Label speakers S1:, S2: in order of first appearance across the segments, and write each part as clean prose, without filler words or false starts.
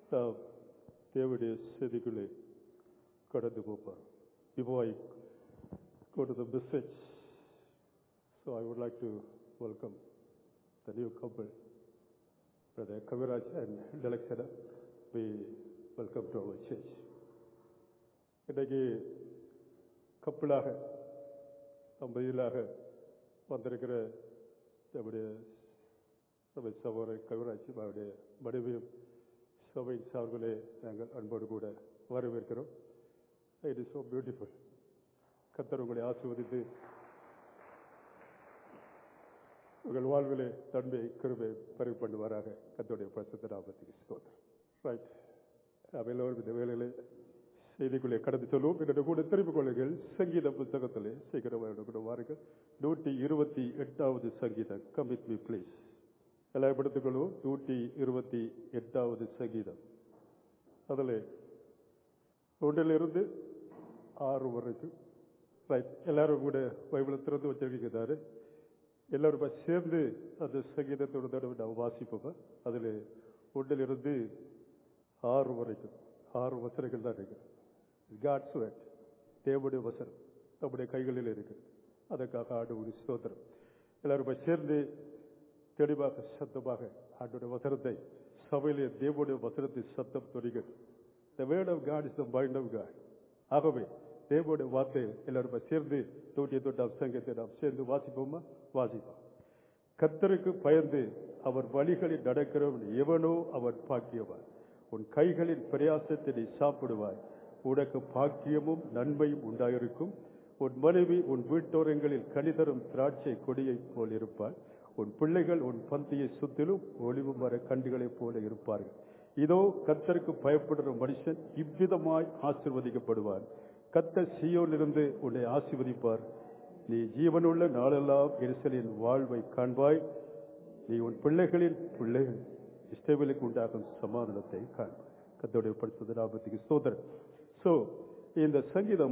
S1: நாம் தேவனுடைய செய்திகளை கடந்து போப்பார். Before I go to the message, so I would like to welcome the new couple, Brother Kaviraj and Dalakshana. Be welcome to our church. இன்றைக்கு கப்பலாக தம்பதியிலாக வந்திருக்கிற நம்முடைய சபை சகோதரர் கவிராஜ் அவருடைய மனைவியும் சபை சார்பிலே நாங்கள் அன்போடு கூட வரவேற்கிறோம். It is so beautiful. கர்த்தர் உங்களை ஆசீர்வதித்து உங்கள் வாழ்விலே தன்மை கிருபை பரிவு பண்ணுவாராக. கர்த்தருடைய பரிசுத்த நாமத்துக்கு ஸ்தோத்திரம். ரைட், நாம் எல்லோரும் இந்த வேளையிலே செய்திக்குள்ளே கடந்து சொல்லுவோம். என்னோட கூட திரும்பிக் கொள்ளுங்கள். சங்கீத புத்தகத்திலே சீக்கிரமாக கூட வாருங்கள். 128வது சங்கீதம். Come with me please. எல்லாம் எடுத்துக் கொள்வோம். 128வது சங்கீதம். அதில் 1 to 6 வரைக்கும். ரைட், எல்லாரும் கூட பைபிளை திறந்து வச்சிருக்கிறாரு. எல்லாரும் சேர்ந்து அந்த சங்கீதத்தோட தடவை நாம் வாசிப்போம். அதில் 1 to 6 வரைக்கும் 6 வசனங்கள் தான் இருக்கு. காட்ஸ் வேர்ட், தேவனுடைய வசனம் நம்முடைய கைகளில் இருக்கு. அதற்காக ஆண்டவருக்கு ஸ்தோத்திரம். எல்லாரும் சேர்ந்து தெளிவாக சத்தமாக ஆண்டவருடைய வசனத்தை சபையிலே தேவனுடைய வசனத்தை சத்தம் தொடங்கிறது. The word of God is the mind of God. ஆகவே தேவனுடைய வார்த்தை எல்லாரும் சேர்ந்து 128வது சங்கீதத்தை நாம் சேர்ந்து வாசிப்போமா? வாசிப்போம். கர்த்தருக்கு பயந்து அவர் வழிகளில் நடக்கிறவன் எவனோ அவன் பாக்கியவான். உன் கைகளின் பிரயாசத்தை நீ சாப்பிடுவாய். உனக்கு பாக்கியமும் நன்மையும் உண்டாயிருக்கும். உன் மனைவி உன் வீட்டோரங்களில் கனிதரும் திராட்சை கொடியை போல் இருப்பாள். உன் பிள்ளைகள் உன் பந்தியை சுத்திலும் ஒளிவு மர கண்டுகளைப் போல இருப்பார்கள். இதோ கர்த்தருக்கு பயப்படுற மனுஷன் இவ்விதமாய் ஆசீர்வதிக்கப்படுவார். கர்த்தர் சீயோனிலிருந்து உன்னை ஆசீர்வதிப்பார். நீ ஜீவனுள்ள நாளெல்லாம் எருசலேமின் வாழ்வை காண்பாய். நீ உன் பிள்ளைகளின் பிள்ளைகள் இஸ்ரவேலுக்கு உண்டாகும் சமாதானத்தை காண்பாய். கர்த்தருடைய பரிசுத்த நாமத்துக்கு ஸ்தோத்திரம். சோ இந்த சங்கீதம்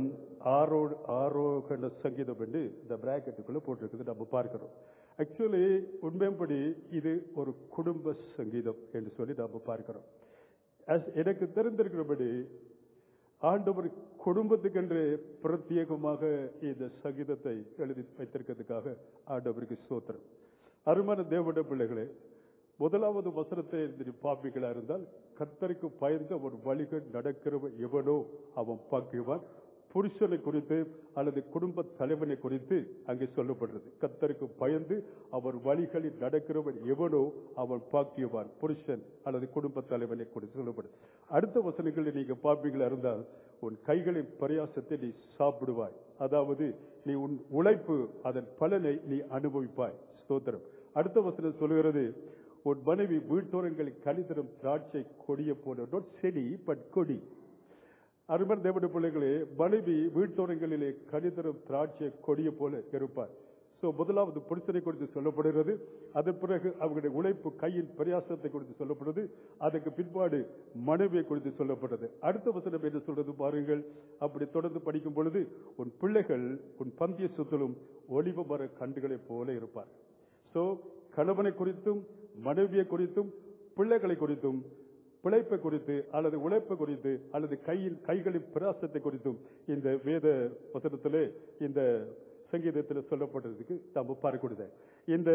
S1: ஆரோகண சங்கீதம் என்று இந்த பிராக்கெட்டுக்குள்ள போட்டிருக்குது நம்ம பார்க்கிறோம். ஆக்சுவலி உண்மைப்படி இது ஒரு குடும்ப சங்கீதம் என்று சொல்லி நாம பார்க்கிறோம். எனக்கு தெரிந்திருக்கிறபடி ஆண்டவர் குடும்பத்துக்கென்று பிரத்யேகமாக இந்த சங்கீதத்தை எழுதி வைத்திருக்கிறதுக்காக ஆண்டவருக்கு ஸ்தோத்திரம். அருமையான தேவனுடைய பிள்ளைகளே, 1வது வசனத்தை பாப்பிகளா இருந்தால், கர்த்தருக்கு பயந்து அவன் வழிகள் நடக்கிறவன் எவனோ அவன் பாக்கியவான். புருஷனை குறித்து அல்லது குடும்ப தலைவனை குறித்து அங்கே சொல்லப்படுறது. கர்த்தருக்கு பயந்து அவர் வழிகளில் நடக்கிறவன் எவனோ அவன் பாக்கியவான். புருஷன் அல்லது குடும்ப தலைவனை குறித்து சொல்லப்படுது. அடுத்த வசனங்களில் நீங்க பாப்பீங்களா இருந்தால், உன் கைகளின் பிரயாசத்தை நீ சாப்பிடுவாய். அதாவது நீ உன் உழைப்பு அதன் பலனை நீ அனுபவிப்பாய். ஸ்தோத்திரம். அடுத்த வசனம் சொல்லுகிறது, உன் மனைவி வீட்டோரங்களில் கனிதரும் திராட்சை கொடியை போல. நோட் செடி பட் கொடி. அருமையான தேவனுடைய பிள்ளைகளே, மனைவி வீட்டோரங்களிலே கனிதரும் திராட்சை கொடியை போல இருப்பார். சோ 1வது புருஷனை குறித்து சொல்லப்படுகிறது. அதன் பிறகு அவர்களுடைய உழைப்பு கையின் பிரயாசத்தை குறித்து சொல்லப்படுது. அதற்கு பிற்பாடு மனைவியை குறித்து சொல்லப்படுறது. அடுத்த வசனம் என்று சொல்றது பாருங்கள். அப்படி தொடர்ந்து படிக்கும் பொழுது, உன் பிள்ளைகள் உன் பந்திய சுத்தலும் ஒலிவ மர கண்டுகளை போல இருப்பார். சோ கணவனை குறித்தும் மனைவியை குறித்தும் பிள்ளைகளை குறித்தும் பிழைப்பை குறித்து அல்லது உழைப்பை குறித்து அல்லது கைகளின் பிரயாசத்தை குறித்தும் இந்த வேத வசனத்திலே இந்த சங்கீதத்தில் சொல்லப்பட்டதுக்கு நாம் பார்க்கக்கூடாது. இந்த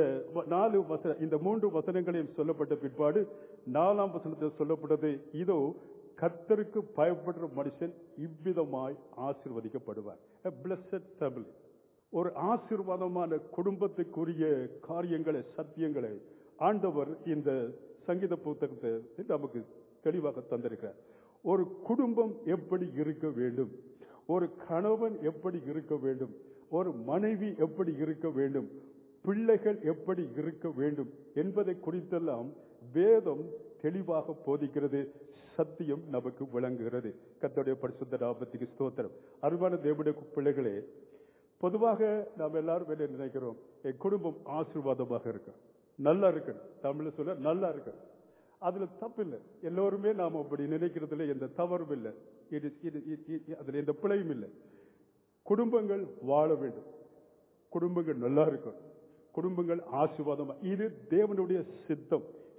S1: 3 வசனங்களையும் சொல்லப்பட்ட பிற்பாடு 4ஆம் வசனத்தில் சொல்லப்பட்டது, இதோ கர்த்தருக்கு பயப்படுற மனுஷன் இவ்விதமாய் ஆசீர்வதிக்கப்படுவார். A blessed family. ஒரு ஆசீர்வாதமான குடும்பத்துக்குரிய காரியங்களை சத்தியங்களை ஆண்டவர் இந்த சங்கீத புத்தகத்தை நமக்கு தெளிவாக தந்திருக்கிறார். ஒரு குடும்பம் எப்படி இருக்க வேண்டும், ஒரு கணவன் எப்படி இருக்க வேண்டும், ஒரு மனைவி எப்படி இருக்க வேண்டும், பிள்ளைகள் எப்படி இருக்க வேண்டும் என்பதை குறித்தெல்லாம் வேதம் தெளிவாக போதிக்கிறது. சத்தியம் நமக்கு விளங்குகிறது. கர்த்தருடைய பரிசுத்த நாமத்துக்கு ஸ்தோத்திரம். அருமையான தேவனுடைய பிள்ளைகளே, பொதுவாக நாம் எல்லாரும் என்ன நினைக்கிறோம், என் குடும்பம் ஆசீர்வாதமாக இருக்கு, நல்லா இருக்கு. தமிழ்ல சொல்ல நல்லா இருக்கு. அதுல தப்பு இல்லை. எல்லோருமே நாம் அப்படி நினைக்கிறதுல எந்த தவறும் இல்லை. அதுல எந்த பிழையும் இல்லை. குடும்பங்கள் வாழ வேண்டும், குடும்பங்கள் நல்லா இருக்கும், குடும்பங்கள் ஆசீர்வாதமா. இது தேவனுடைய சித்தம்,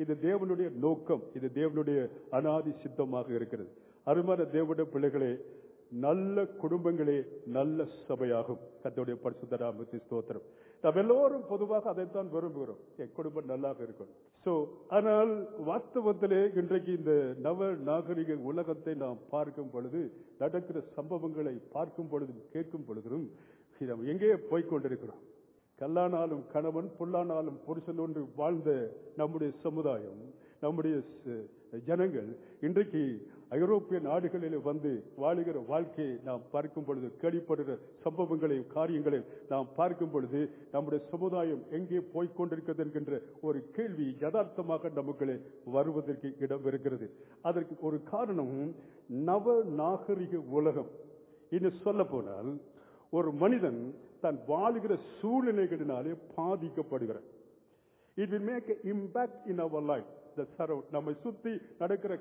S1: இது தேவனுடைய நோக்கம், இது தேவனுடைய அனாதி சித்தமாக இருக்கிறது. அருமையான தேவனுடைய பிள்ளைகளே, நல்ல குடும்பங்களே நல்ல சபையாகும். கர்த்தருடைய பரிசுத்த நாமத்துக்கு ஸ்தோத்திரம். நாம் எல்லோரும் பொதுவாக அதைத்தான் விரும்புகிறோம், என் குடும்பம் நல்லாக இருக்கணும். ஆனால் வாஸ்தவத்திலே இன்றைக்கு இந்த நவ நாகரிக உலகத்தை நாம் பார்க்கும் பொழுது, நடக்கிற சம்பவங்களை பார்க்கும் பொழுதும் கேட்கும் பொழுதும் நாம் எங்கே போய்கொண்டிருக்கிறோம்? கல்லானாலும் கணவன், புல்லானாலும் புருஷன் ஒன்று வாழ்ந்த நம்முடைய சமுதாயம், நம்முடைய ஜனங்கள் இன்றைக்கு ஐரோப்பிய நாடுகளில் வந்து வாழுகிற வாழ்க்கையை நாம் பார்க்கும் பொழுது, கேள்விப்படுகிற சம்பவங்களையும் காரியங்களையும் நாம் பார்க்கும் பொழுது, நம்முடைய சமுதாயம் எங்கே போய்கொண்டிருக்கிறது என்கின்ற ஒரு கேள்வி யதார்த்தமாக நமக்கு வருவதற்கு இடம் இருக்கிறது. அதற்கு ஒரு காரணம் நவ நாகரிக உலகம். இன்னும் சொல்ல போனால், ஒரு மனிதன் தன் வாழுகிற சூழ்நிலைகளினாலே பாதிக்கப்படுகிறார். It will make an impact in our life. நம்மை சுத்தி நடக்கிற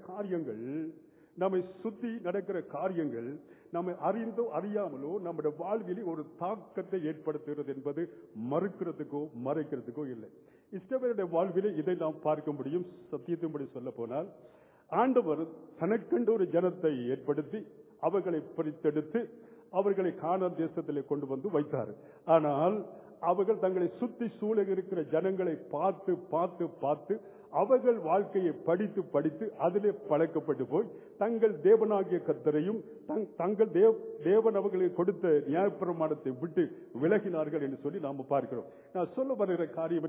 S1: காரியங்கள் நம்மை அறிந்தோ அறியாமலோ நம்முடைய வாழ்வில் ஒரு தாக்கத்தை ஏற்படுத்துகிறது என்பது மறுக்கிறதுக்கோ மறைக்கிறதுக்கோ இல்லை. இஸ்ரவேலுடைய வாழ்விலே இதை நாம் பார்க்க முடியும். சத்தியத்தின்படி சொல்ல போனால், ஆண்டவர் தனக்கென்று ஒரு ஜனத்தை ஏற்படுத்தி அவர்களை பிரித்தெடுத்து அவர்களை கானான் தேசத்திலே கொண்டு வந்து வைத்தார். ஆனால் அவர்கள் தங்களை சுத்தி சூழ இருக்கிற ஜனங்களை பார்த்து பார்த்து பார்த்து அவர்கள் வாழ்க்கையை படித்து படித்து அதிலே பழக்கப்பட்டு போய் தங்கள் தேவனாகிய கர்த்தரையும் தங்கள் தேவன் அவர்களுக்கு கொடுத்த நியாயப்பிரமாணத்தை விட்டு விலகினார்கள் என்று சொல்லி நாம் பார்க்கிறோம். நான் சொல்ல வருகிற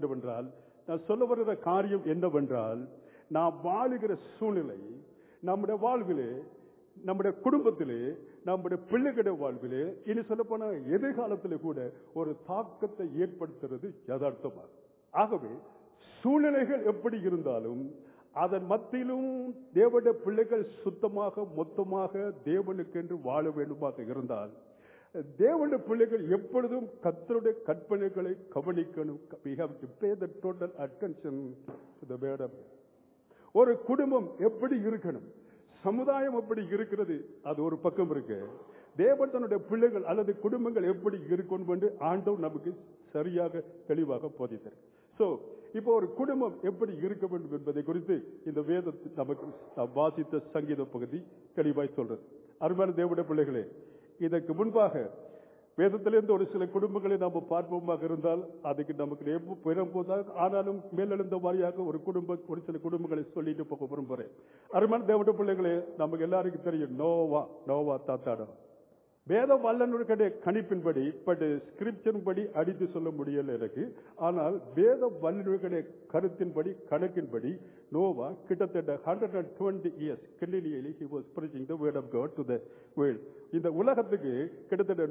S1: காரியம் என்னவென்றால், நாம் வாழுகிற சூழ்நிலை நம்முடைய வாழ்விலே, நம்முடைய குடும்பத்திலே, நம்முடைய பிள்ளைகளுடைய வாழ்விலே, இனி சொல்ல போன எதிர்காலத்திலே கூட ஒரு தாக்கத்தை ஏற்படுத்துறது யதார்த்தமாக. ஆகவே சூழ்நிலைகள் எப்படி இருந்தாலும் அதன் மத்தியிலும் தேவனுடைய பிள்ளைகள் சுத்தமாக மொத்தமாக தேவனுக்கென்று வாழ வேண்டுமாக இருந்தால், தேவனுடைய பிள்ளைகள் எப்பொழுதும் கர்த்தருடைய கற்பனைகளை கவனிக்கணும். We have to pay the total attention to the word of God. ஒரு குடும்பம் எப்படி இருக்கணும், சமுதாயம் எப்படி இருக்கிறது, அது ஒரு பக்கம் இருக்கு. தேவன் தன்னுடைய பிள்ளைகள் அல்லது குடும்பங்கள் எப்படி இருக்கணும் என்று ஆண்டவர் நமக்கு சரியாக தெளிவாக போதித்தார். இப்போ ஒரு குடும்பம் எப்படி இருக்க வேண்டும் என்பதை குறித்து இந்த வேதத்தை நமக்கு வாசித்த சங்கீத பகுதி தெளிவாய் சொல்றது. அருமையான தேவனுடைய பிள்ளைகளே, இதற்கு முன்பாக வேதத்திலிருந்து ஒரு சில குடும்பங்களை நாம் பார்ப்போமாக இருந்தால் அதுக்கு நமக்கு போதாக, ஆனாலும் மேலெழுந்த வாரியாக ஒரு சில குடும்பங்களை சொல்லிட்டு போக விரும்புகிறேன். அருமையான தேவனுடைய பிள்ளைகளே, நமக்கு எல்லாருக்கும் தெரியும் நோவா தாத்தாடா. வேத வல்லனுடைய கணிப்பின்படி ஸ்கிரிப்சர் படி அடித்து சொல்ல முடியல எனக்கு. ஆனால் வேத வல்லனுடைய கருத்தின்படி கணக்கின்படி நோவா கிட்டத்தட்ட 120 years continually he was preaching the word of God to the world. இந்த உலகத்துக்கு கிட்டத்தட்ட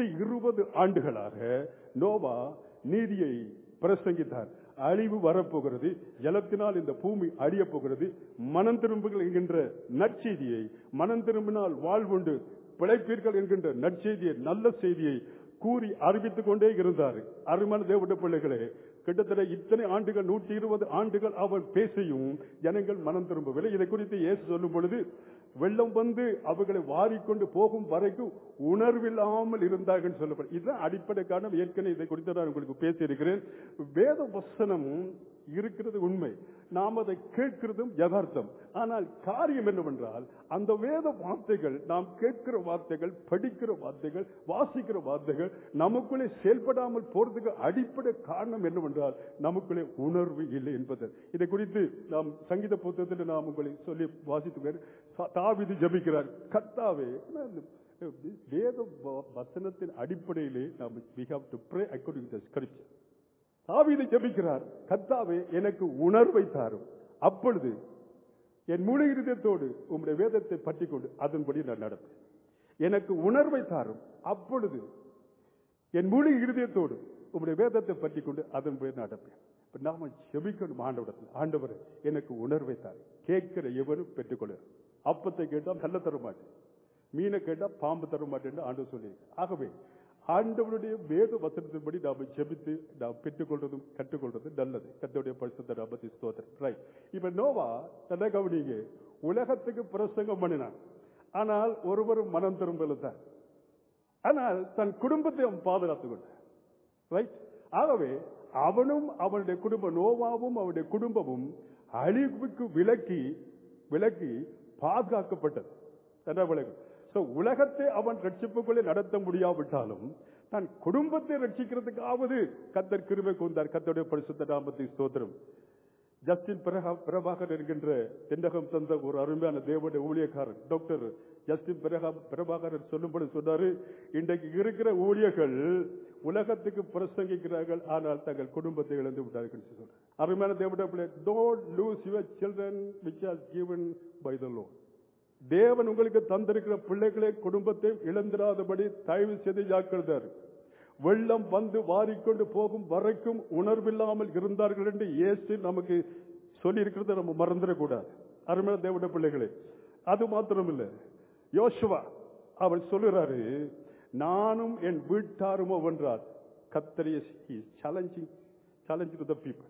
S1: 120 ஆண்டுகளாக நோவா நீதியை பிரசங்கித்தார். அழிவு வரப்போகிறது, ஜலத்தினால் இந்த பூமி அழிய போகிறது, மனம் திரும்புகள் என்கின்ற நற்செய்தியை, மனம் திரும்பினால் வாழ்வுண்டு பிழைப்பீர்கள் என்கின்ற நற்செய்தியை, நல்ல செய்தியை கூறி அறிவித்துக் கொண்டே இருந்தார். அருமையான தேவனுடைய பிள்ளைகளே, கிட்டத்தட்ட இத்தனை ஆண்டுகள் 120 ஆண்டுகள் அவன் பேசியும் ஜனங்கள் மனம் திரும்பவில்லை. இதை குறித்து இயேசு சொல்லும் பொழுது, வெள்ளம் வந்து அவர்களை வாரிக்கொண்டு போகும் வரைக்கும் உணர்வில்லாமல் இருந்தார்கள் சொல்லப்படும். இதுதான் அடிப்படை காரணம். ஏற்கனவே இதை குறித்து நான் உங்களுக்கு பேசியிருக்கிறேன். வேத வசனம் இருக்கிறது உண்மை, நாம் அதை கேட்கிறதும் யதார்த்தம். ஆனால் காரியம் என்னவென்றால், அந்த வேத வார்த்தைகள், நாம் கேட்கிற வார்த்தைகள், படிக்கிற வார்த்தைகள், வாசிக்கிற வார்த்தைகள் நமக்குள்ளே செயல்படாமல் போறதுக்கு அடிப்படை காரணம் என்னவென்றால், நமக்குள்ளே உணர்வு இல்லை என்பது. இதை குறித்து நாம் சங்கீத புத்தகத்தில் நாம் உங்களை சொல்லி வாசித்து, தாவீது ஜெபிக்கிறார், கர்த்தாவே, வேத வசனத்தின் அடிப்படையிலே நாம் we have to pray according to the scripture. தாவீது ஜெபிக்கிறார், கர்த்தாவே எனக்கு உணர்வை தாரும், அப்பொழுது என் முழு இருதயத்தோடு உம்முடைய வேதத்தை பற்றிக் கொண்டு அதன்படி நான் நடப்பேன். எனக்கு உணர்வை தாரும், அப்பொழுது என் முழு இருதயத்தோடு உம்முடைய வேதத்தை பற்றிக் கொண்டு அதன்படி நடப்பேன். நாம ஜெபிக்கணும் ஆண்டவரிடத்தில், ஆண்டவரே எனக்கு உணர்வை தாரும். கேட்கிற எவனும் பெற்றுக்கொள்ள, அப்பத்தை கேட்டால் கல்ல தர மாட்டேன், மீனை கேட்டா பாம்பு தர மாட்டேன் ஆண்டவர் சொல்லி. ஆகவே ஆண்டவருடைய வேத வசனத்தின்படி நாம் ஜெபித்து நாம் பெற்றுக்கொள்றதும் கற்றுக்கொள்றதும் நல்லது. கர்த்தருடைய பரிசுத்த நாமத்துக்கு ஸ்தோத்திரம். ரைட். இப்ப நோவா தன்னை கவனிங்க, உலகத்துக்கு பிரசங்கம் பண்ணினான், ஆனால் ஒருவரும் மனம் திரும்பல தான். ஆனால் தன் குடும்பத்தை அவன் பாதுகாத்துக் கொண்டான். ரைட். ஆகவே அவனும் அவனுடைய குடும்பம், நோவாவும் அவனுடைய குடும்பமும் அழிவுக்கு விலக்கி விலக்கி பாதுகாக்கப்பட்டது. உலகத்தை அவன் ரட்சிப்புக்குள்ளே நடத்த முடியாவிட்டாலும் தன் குடும்பத்தை ரட்சிக்கிறதுக்காவது கர்த்தர் கிருபை கூர்ந்தார். கர்த்தருடைய பரிசுத்த நாமத்துக்கு ஸ்தோத்திரம். ஜஸ்டின் பிரபாகர் என்கின்ற தென்னகம் தந்த ஒரு அருமையான தேவனுடைய ஊழியக்காரர் டாக்டர் ஜஸ்டின் பிரபாகரன் சொல்லும்படி சொன்னாரு, இன்றைக்கு இருக்கிற ஊழியர்கள் உலகத்துக்கு பிரசங்கிக்கிறார்கள், ஆனால் தங்கள் குடும்பத்தை இழந்து விட்டார்கள். அருமையான தேவனுடைய பிள்ளை, don't lose your children which are given by the Lord. தேவன் உங்களுக்கு தந்திருக்கிற பிள்ளைகளை குடும்பத்தை இழந்திராதபடி தயவு செய்து ஜாக்கிரதார். வெள்ளம் வந்து வாரிக்கொண்டு போகும் வரைக்கும் உணர்வில்லாமல் இருந்தார்கள் என்று இயேசு நமக்கு சொல்லி இருக்கிறத நம்ம மறந்துடக்கூடாது. அருமையான தேவனுடைய பிள்ளைகளே, அது மாத்திரமில்லை, யோசுவா அவர் சொல்லுறாரு, நானும் என் வீட்டாருமோ வென்றார். கர்த்தர் சேலஞ்சிங் தி பீப்பிள்.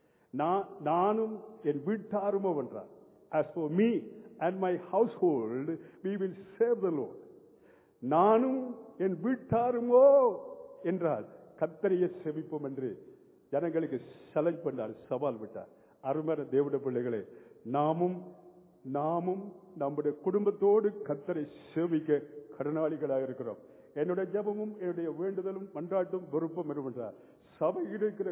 S1: நானும் என் வீட்டாருமோ வென்றார். as for me and my household we will serve the Lord. நானும் என் வீட்டாருமோ என்றால் கர்த்தரையே சேவிப்போம் என்று ஜனங்களுக்கு சேலஞ்ச் பண்ணார், சவால் விட்டார். அருமையான தேவனுடைய பிள்ளைகளே, நாமும் நம்முடைய குடும்பத்தோடு கர்த்தரை சேவிக்க கடனாளிகளாக இருக்கிறோம். என்னுடைய ஜெபமும் என்னுடைய வேண்டுதலும் மன்றாட்டும் விருப்பம் என்னவென்றால், சபையில் இருக்கிற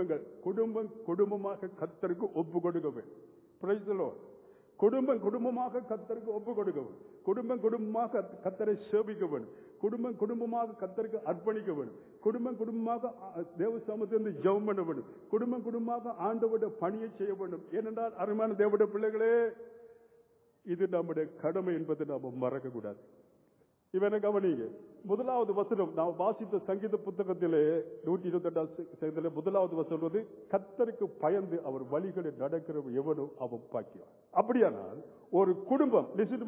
S1: குடும்பமாக கர்த்தருக்கு ஒப்பு கொடுக்க வேண்டும். Praise the Lord. குடும்பமாக கர்த்தருக்கு ஒப்பு கொடுக்க வேண்டும். குடும்பமாக கர்த்தரை சேவிக்க வேண்டும். குடும்பமாக கர்த்தருக்கு அர்ப்பணிக்க வேண்டும். குடும்பமாக தேவ சமூகத்திலிருந்து ஜெபம் பண்ண வேண்டும். குடும்பமாக ஆண்டவருடைய பணியை செய்ய வேண்டும். ஏனென்றால் அருமையான தேவனுடைய பிள்ளைகளே, இது நம்முடைய கடமை என்பதை நாம் மறக்க கூடாது. இவனை கவனிங்க. முதலாவது வசனம் நாம் வாசித்த சங்கீத புத்தகத்திலே 128 முதலாவது வசனம், கர்த்தருக்கு பயந்து அவர் வழிகளை நடக்கிற எவனோ அவன் பாக்கியம். அப்படியானால் ஒரு குடும்பம்,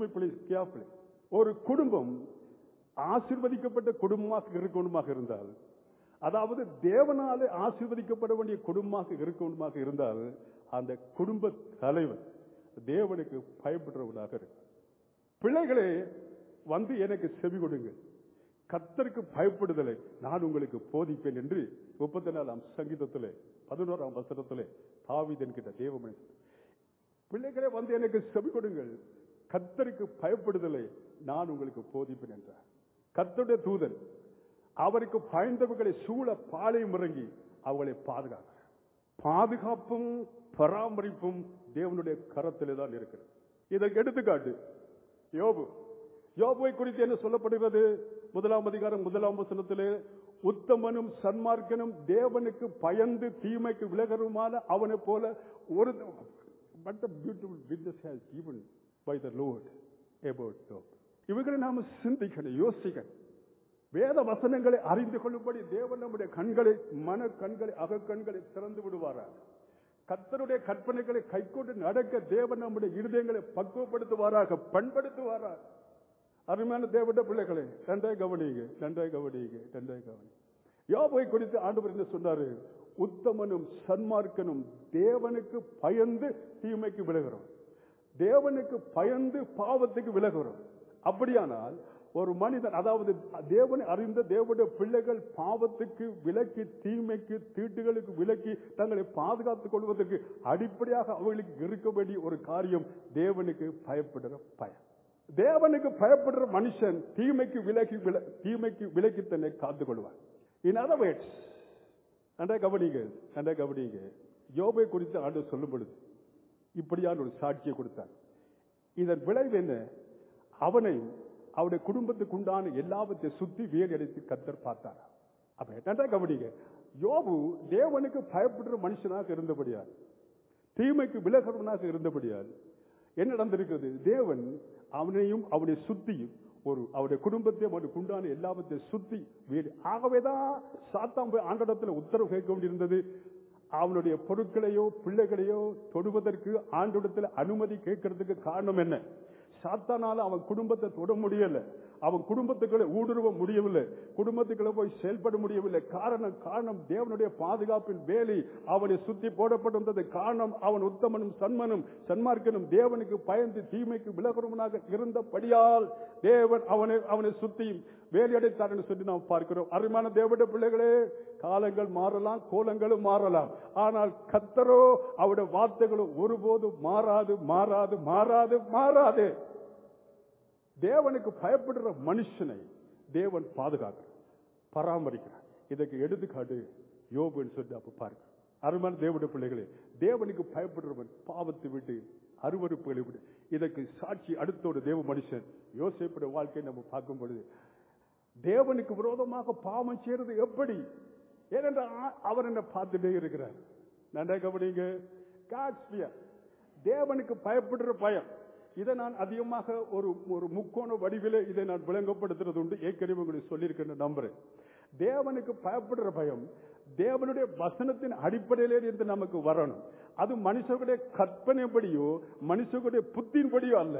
S1: ஒரு குடும்பம் ஆசீர்வதிக்கப்பட்ட குடும்பமாக இருக்கணுமாக இருந்தால், அதாவது தேவனாலே ஆசீர்வதிக்கப்பட வேண்டிய குடும்பமாக இருக்கணுமாக இருந்தால், அந்த குடும்ப தலைவர் தேவனுக்கு பயப்படுறவனாக இருக்கு. பிள்ளைகளே வந்து எனக்கு செவி கொடுங்க, கர்த்தருக்கு பயப்படுதலை நான் உங்களுக்கு போதிப்பேன் என்று 34ஆம் சங்கீதத்திலே 11ஆம் வசனத்திலே தாவீது என்கிற தேவ மனுஷன், பிள்ளைகளே வந்து எனக்கு செவி கொடுங்கள், கர்த்தருக்கு பயப்படுதலை நான் உங்களுக்கு போதிப்பேன் என்றார். கர்த்தருடைய தூதன் அவருக்கு பயந்தவர்களை சூழ பாளையம் இறங்கி அவர்களை பாதுகாக்கிறார். பாதுகாப்பும் பராமரிப்பும் தேவனுடைய கரத்திலே தான் இருக்கிறது. இதற்கு எடுத்துக்காட்டு யோபுவை குறித்து என்ன சொல்லப்படுகிறது? 1ஆம் அதிகாரம் 1ஆம் வசனத்திலே, உத்தமனும் சன்மார்க்கனும் தேவனுக்கு பயந்து தீமைக்கு விலகருமான அவனை போல ஒரு beautiful witness has given by the Lord about Job. இவர்களை நாம சிந்திக்கணும், யோசிக்கணும். வேத வசனங்களை அறிந்து கொள்ளும்படி தேவன் நம்முடைய கண்களை, மன கண்களை, அகக்கண்களை திறந்து விடுவாரா? கர்த்தருடைய கற்பனைகளை கைக்கொண்டு நடக்க தேவன் நம்முடைய இருதயங்களை பக்குவப்படுத்துவாராக, பண்படுத்துவாராக. அருமையான தேவனுடைய பிள்ளைகளே, நன்றாய் கவனிங்க. யோபுவை குறித்து ஆண்டவர் என்ன சொன்னாரு? உத்தமனும் சன்மார்க்கனும் தேவனுக்கு பயந்து தீமைக்கு விலகிறோம், தேவனுக்கு பயந்து பாவத்துக்கு விலகிறோம். அப்படியானால் ஒரு மனிதன், அதாவது தேவனை அறிந்த தேவனுடைய பிள்ளைகள் பாவத்துக்கு விலக்கி, தீமைக்கு, தீட்டுகளுக்கு விலக்கி தங்களை பாதுகாத்துக் கொள்வதற்கு அடிப்படையாக அவர்களுக்கு இருக்க வேண்டிய ஒரு காரியம் தேவனுக்கு பயப்படுற பயம். தேவனுக்கு பயப்படுற மனுஷன் தீமைக்கு விலக்கி தன்னை காத்துக் கொள்வார். இன் அதர் வேர்ட்ஸ், நன்றாக கவனிங்க. யோபை குறித்து ஆண்டவர் சொல்லும் பொழுது இப்படியான ஒரு சாட்சியை கொடுத்தார். இதன் விளைவு என்ன? அவனையும் அவருடைய குடும்பத்துக்கு உண்டான எல்லாவற்றை சுத்தி வேல் அடித்து கர்த்தர் பார்த்தார். அப்ப நன்றாக கவனிங்க. யோபு தேவனுக்கு பயப்படுற மனுஷனாக இருந்தபடியால், தீமைக்கு விலகிறவனாக இருந்தபடியால் என்ன நடந்திருக்கிறது? தேவன் அவனையும் அவனை சுத்தியும் அவருடைய குடும்பத்தை, அவனுக்கு உண்டான எல்லாவற்றை சுத்தி வேலி. ஆகவேதான் சாத்தான் போய் ஆண்டவரிடத்தில் உத்தரவு கேட்க வேண்டியிருந்தது. அவனுடைய பொருட்களையோ பிள்ளைகளையோ தொடுவதற்கு ஆண்டவரிடத்தில் அனுமதி கேட்கறதுக்கு காரணம் என்ன? சாத்தானால அவன் குடும்பத்தை தொட முடியல, அவன் குடும்பத்துக்குள்ள ஊடுருவ முடியவில்லை, குடும்பத்துக்குள்ள போய் செயல்பட முடியவில்லை. காரணம் தேவனுடைய பாதுகாப்பின் வேலி அவனை சுத்தி போடப்பட்டிருந்தது. காரணம் அவன் உத்தமனும் சன்மார்க்கனும் தேவனுக்கு பயந்து தீமைக்கு விலகுறவனாக இருந்தபடியால் தேவன் அவனை சுத்தி வேலையடைத்தார் என்று சொல்லி நாம் பார்க்கிறோம். அருமையான தேவனுடைய பிள்ளைகளே, காலங்கள் மாறலாம், கோலங்களும் மாறலாம், ஆனால் கர்த்தரோ அவருடைய வார்த்தைகளும் ஒருபோதும் மாறாது. தேவனுக்கு பயப்படுற மனுஷனை தேவன் பாதுகாக்கிறார், பராமரிக்கிறார். இதற்கு எடுத்துக்காட்டு யோபுன்னு சொல்லி அப்ப பாருங்க. அருமையான தேவனுடைய பிள்ளைகளே, தேவனுக்கு பயப்படுறவன் பாவத்தை விட்டு அருவருப்புகளை விட்டு. இதற்கு சாட்சி அடுத்த ஒரு தேவ மனுஷன் யோசேப்புடைய வாழ்க்கையை நம்ம பார்க்கும் பொழுது, தேவனுக்கு விரோதமாக பாவம் செய்யறது எப்படி? ஏனென்றால் அவர் என்ன பார்த்துட்டே இருக்கிறார். நன்றாக கவனிங்க. தேவனுக்கு பயப்படுற பயம், இதை நான் அதிகமாக ஒரு முக்கோண வடிவிலே இதை நான் விளங்கப்படுத்துறது உண்டு. ஏற்கனவே உங்களுக்கு சொல்லியிருக்கேன் நம்புறேன். தேவனுக்கு பயப்படுற பயம் தேவனுடைய வசனத்தின் அடிப்படையிலே இருந்து நமக்கு வரணும். அது மனுஷனுடைய கற்பனைப்படியோ மனுஷனுடைய புத்தின்படியோ அல்ல.